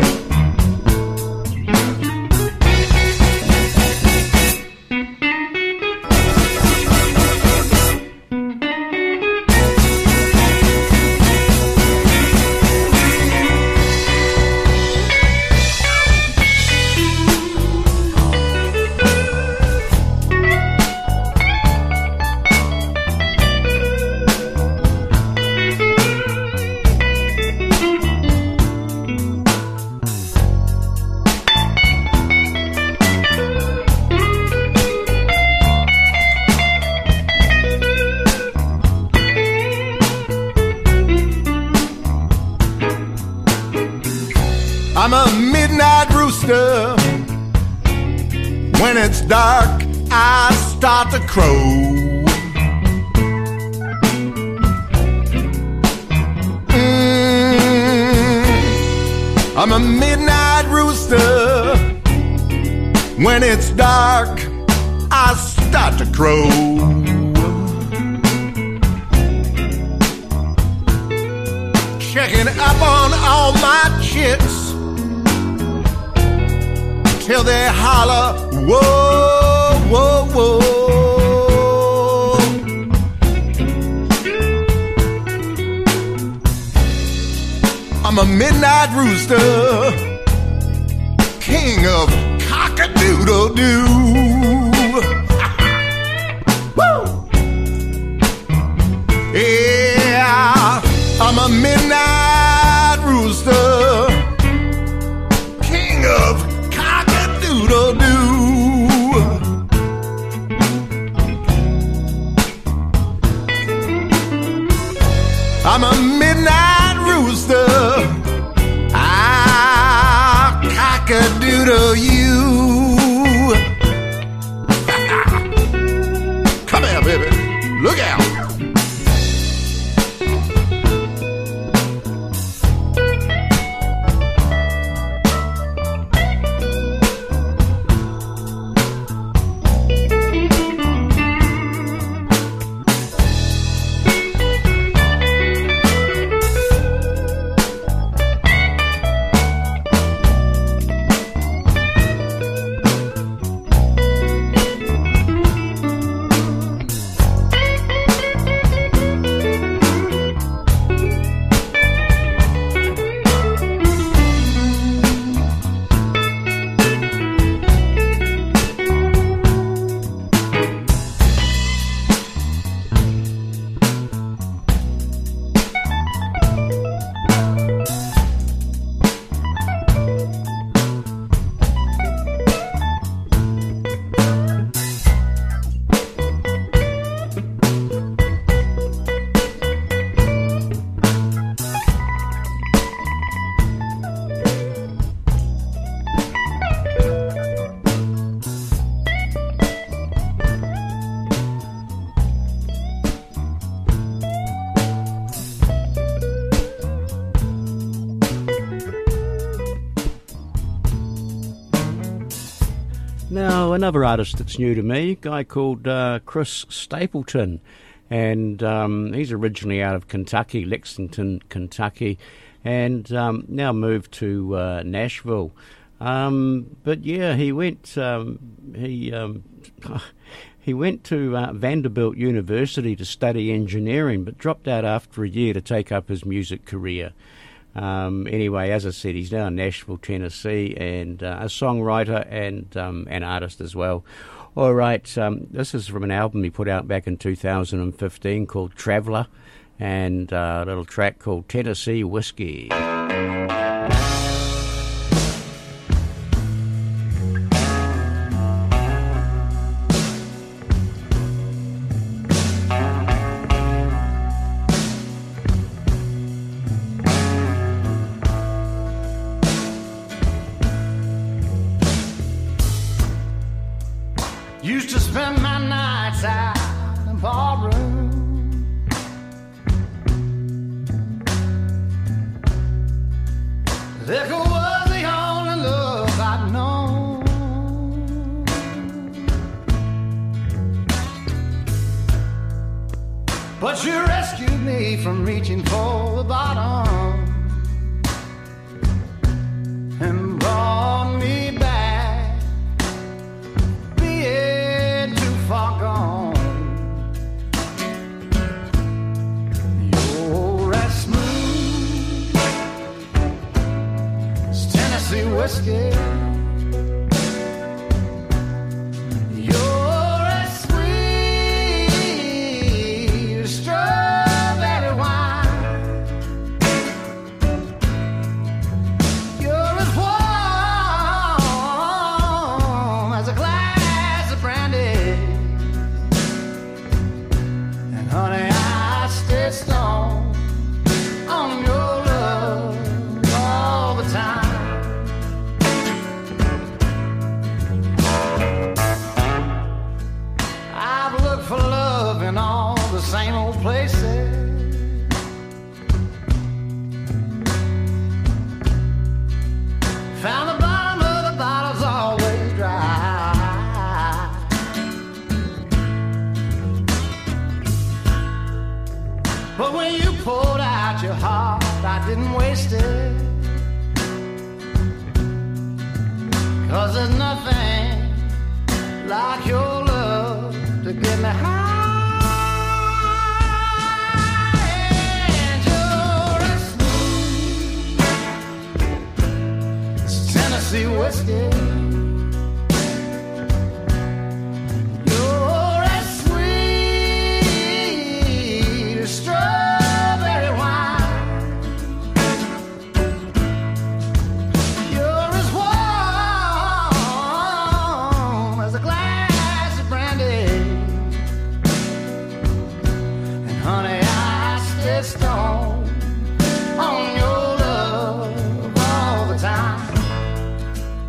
I'm a midnight rooster. When it's dark, I start to crow. I'm a midnight rooster. When it's dark, I start to crow. Checking up on all my chicks till they holler, whoa, whoa, whoa. I'm a midnight rooster, king of cock-a-doodle-doo. Woo! Yeah, I'm a midnight rooster, king of cock-a-doodle-doo. I'm a midnight rooster, I could do to you. Come here, baby. Look out. Now, another artist that's new to me, a guy called Chris Stapleton, and he's originally out of Kentucky, Lexington, Kentucky, and now moved to Nashville. But yeah, he went he went to Vanderbilt University to study engineering, but dropped out after a year to take up his music career. Anyway, as I said, he's now in Nashville, Tennessee, and a songwriter and an artist as well. All right, this is from an album he put out back in 2015 called Traveller, and a little track called Tennessee Whiskey. Used to spend my nights out in ballroom. Liquor was the only love I'd known. But you rescued me from reaching for the bottom and brought me back. Far gone. You're as smooth as Tennessee whiskey. You're as sweet as strawberry wine. You're as warm as a glass of brandy. Honey, I stay strong on your love all the time. I've looked for love in all the same old places. Found the bottom of the bottle's always dry. But when you poured out your heart, I didn't waste it. 'Cause there's nothing like your love to get me high. And you're as smooth as Tennessee whiskey. Strawberry wine. You're as warm as a glass of brandy. And honey, I stay strong on your love all the time.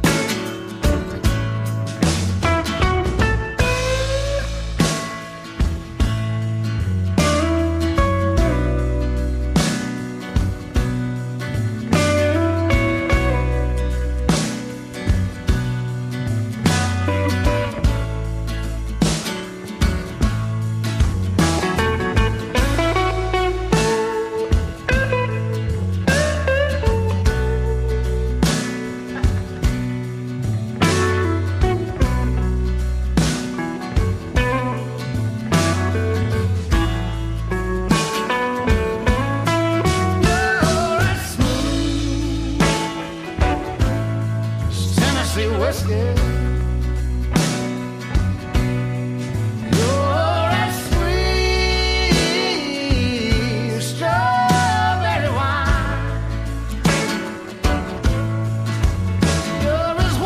Tennessee whiskey. You're as sweet strawberry wine. You're as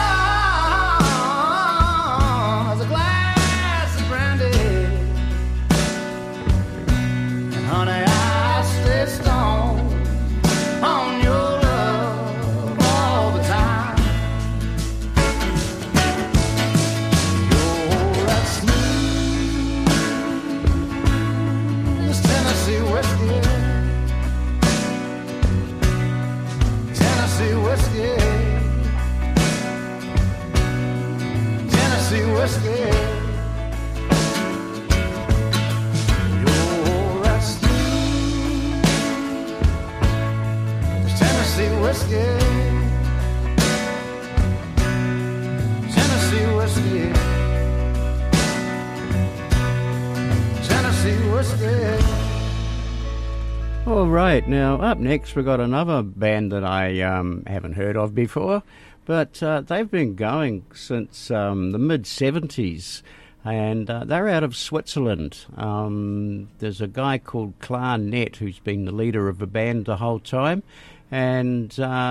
warm as a glass of brandy. And honey, I stay stoned on your love all the time. You're that sweet Tennessee whiskey. Tennessee whiskey. Tennessee whiskey. You're that sweet Tennessee whiskey. Tennessee whiskey. Tennessee whiskey. All right, now up next we've got another band that I haven't heard of before, but they've been going since the mid-70s, and they're out of Switzerland. There's a guy called Clarinet who's been the leader of the band the whole time, and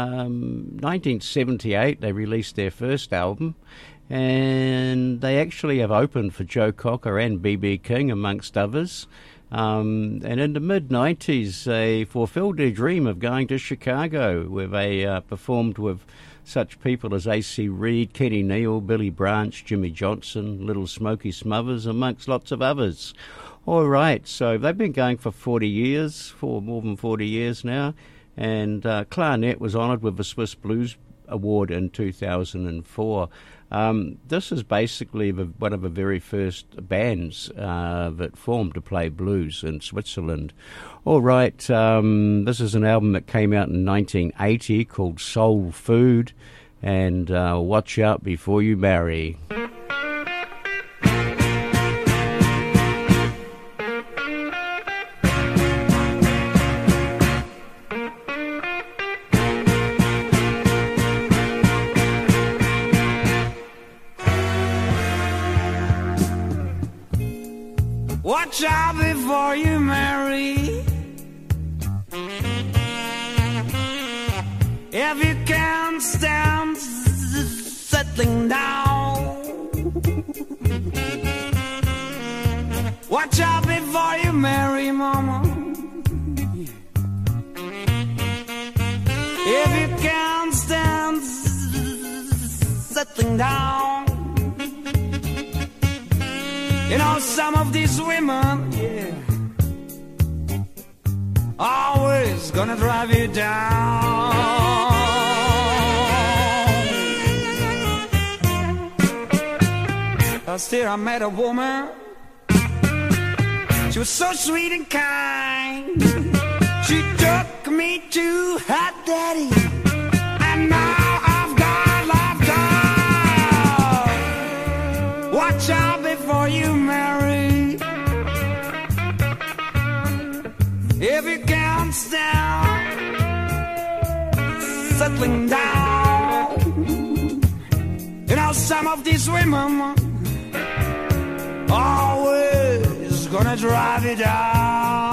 1978 they released their first album, and they actually have opened for Joe Cocker and B.B. King, amongst others. And in the mid-90s, they fulfilled their dream of going to Chicago, where they performed with such people as A.C. Reed, Kenny Neal, Billy Branch, Jimmy Johnson, Little Smokey Smothers, amongst lots of others. All right, so they've been going for 40 years, for more than 40 years now, and Clarinet was honoured with the Swiss Blues Award in 2004. This is basically one of the very first bands that formed to play blues in Switzerland. All right, this is an album that came out in 1980 called Soul Food, and Watch Out Before You Marry. Watch out before you marry. If you can't stand settling down, watch out before you marry, mama. If you can't stand settling down, you know, some of these women, yeah, always gonna drive you down. Last year I met a woman. She was so sweet and kind. She took me to her daddy, and now I've got love done. Watch out before you marry. If you can't stand settling down, you know, some of these women always gonna drive you down.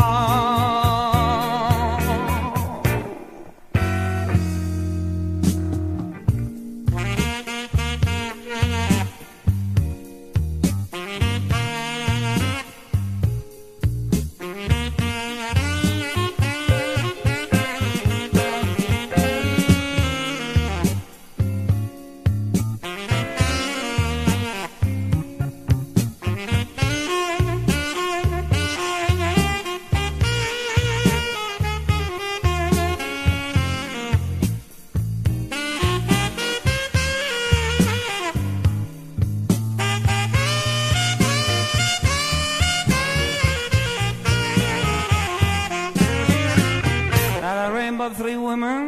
Three women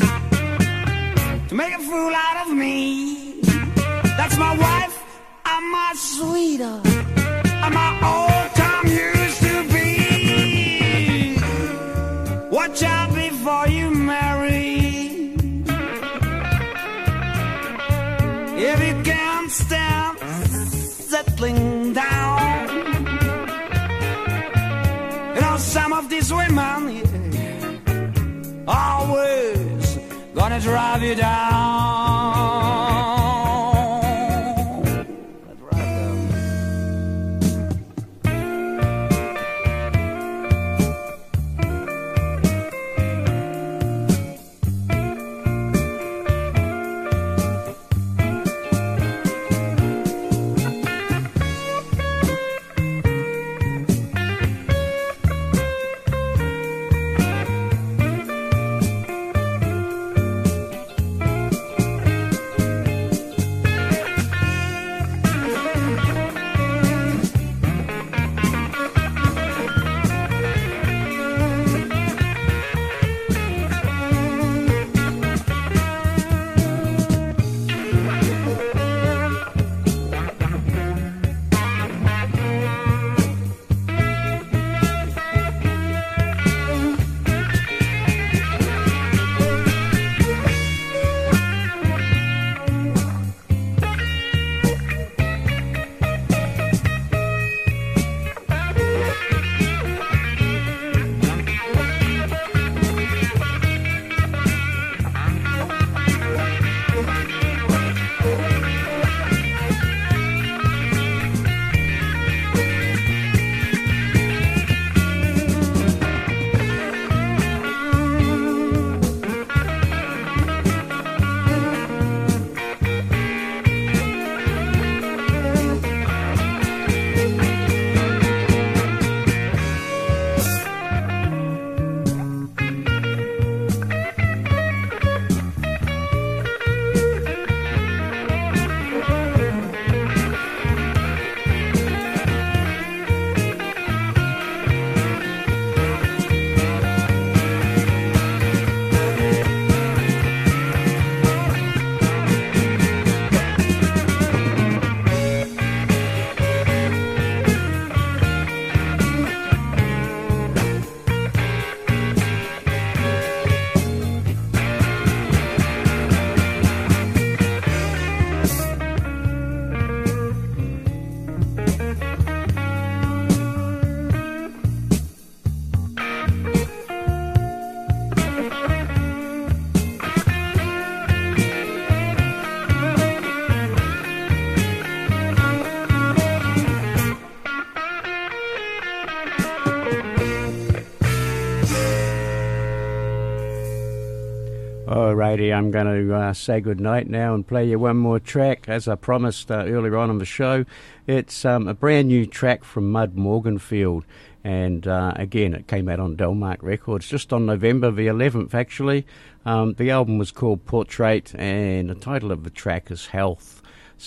to make a fool out of me. That's my wife, I'm my sweetheart, I'm my old time used to be. Watch out before you marry. if you can't stand settling down. You know, some of these women, yeah, always gonna drive you down. Alrighty, I'm going to say goodnight now and play you one more track, as I promised earlier on in the show. It's a brand new track from Mud Morganfield, and again, it came out on Delmark Records just on November the 11th, actually. The album was called Portrait, and the title of the track is Health.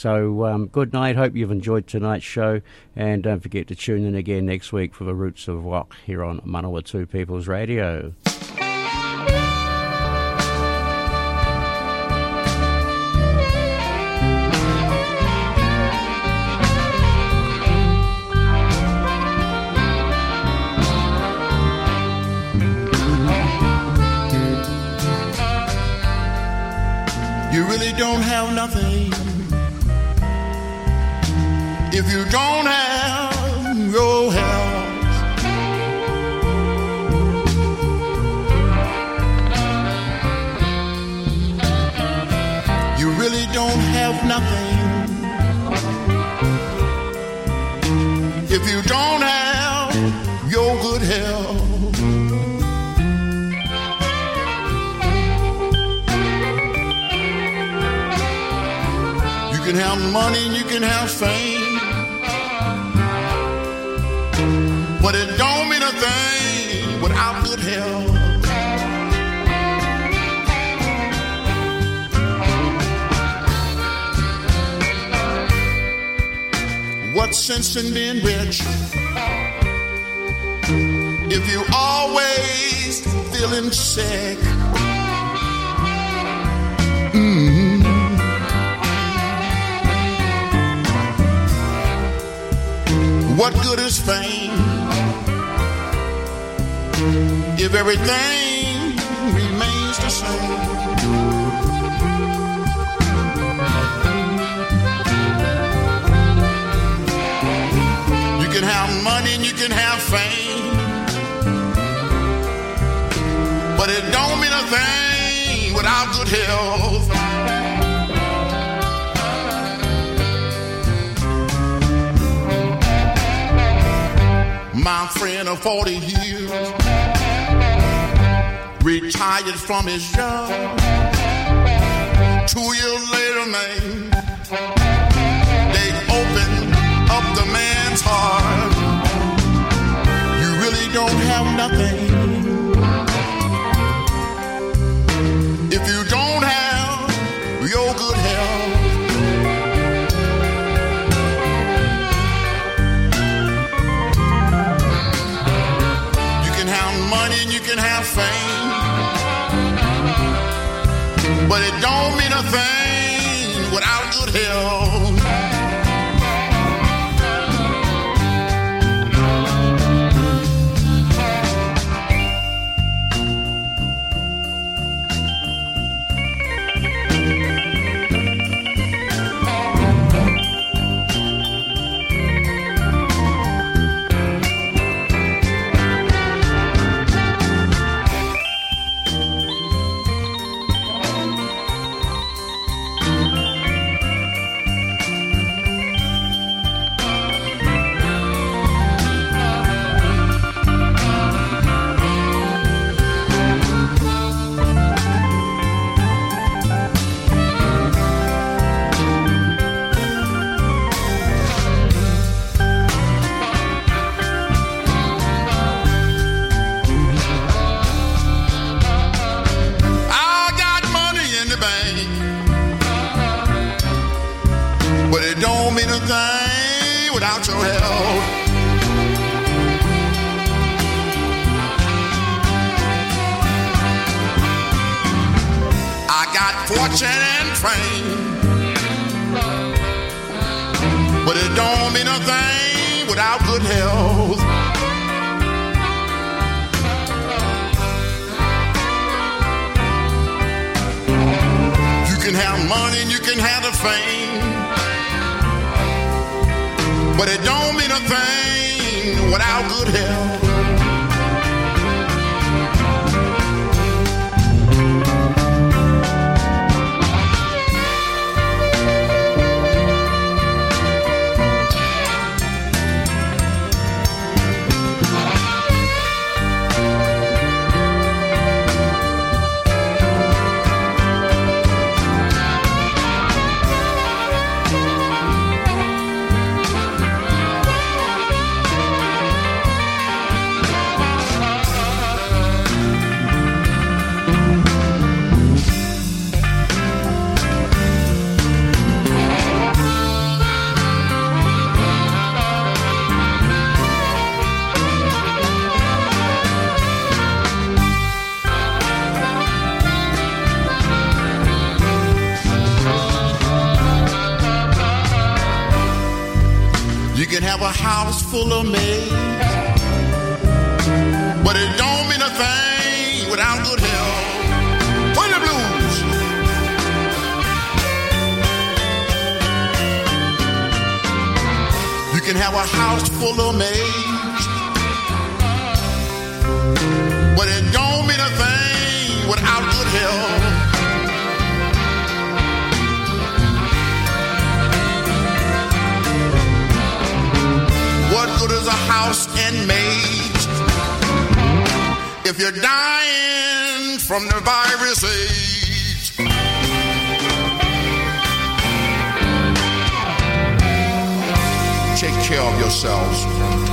So good night, hope you've enjoyed tonight's show, and don't forget to tune in again next week for the Roots of Rock here on Manawatu People's Radio. You really don't have nothing if you don't have your health. You really don't have nothing if you don't have your good health. You can have money and you can have fame, but it don't mean a thing without good health. What sense in being rich if you always feeling sick? What good is fame if everything remains the same? without good health. My friend of 40 years retired from his job. 2 years later, man, they opened up the man's heart. You really don't have nothing if you don't have your good health. You can have money and you can have fame, but it don't mean a thing without good health. Without your help, I got fortune and fame, but it don't mean a thing without good health. You can have money and you can have the fame, but it don't mean a thing without good health. You can have a house full of maids, but it don't mean a thing without good health. Play the blues. You can have a house full of maids, but it don't mean a thing without good health. What good is a house and maids if you're dying from the virus age? Take care of yourselves.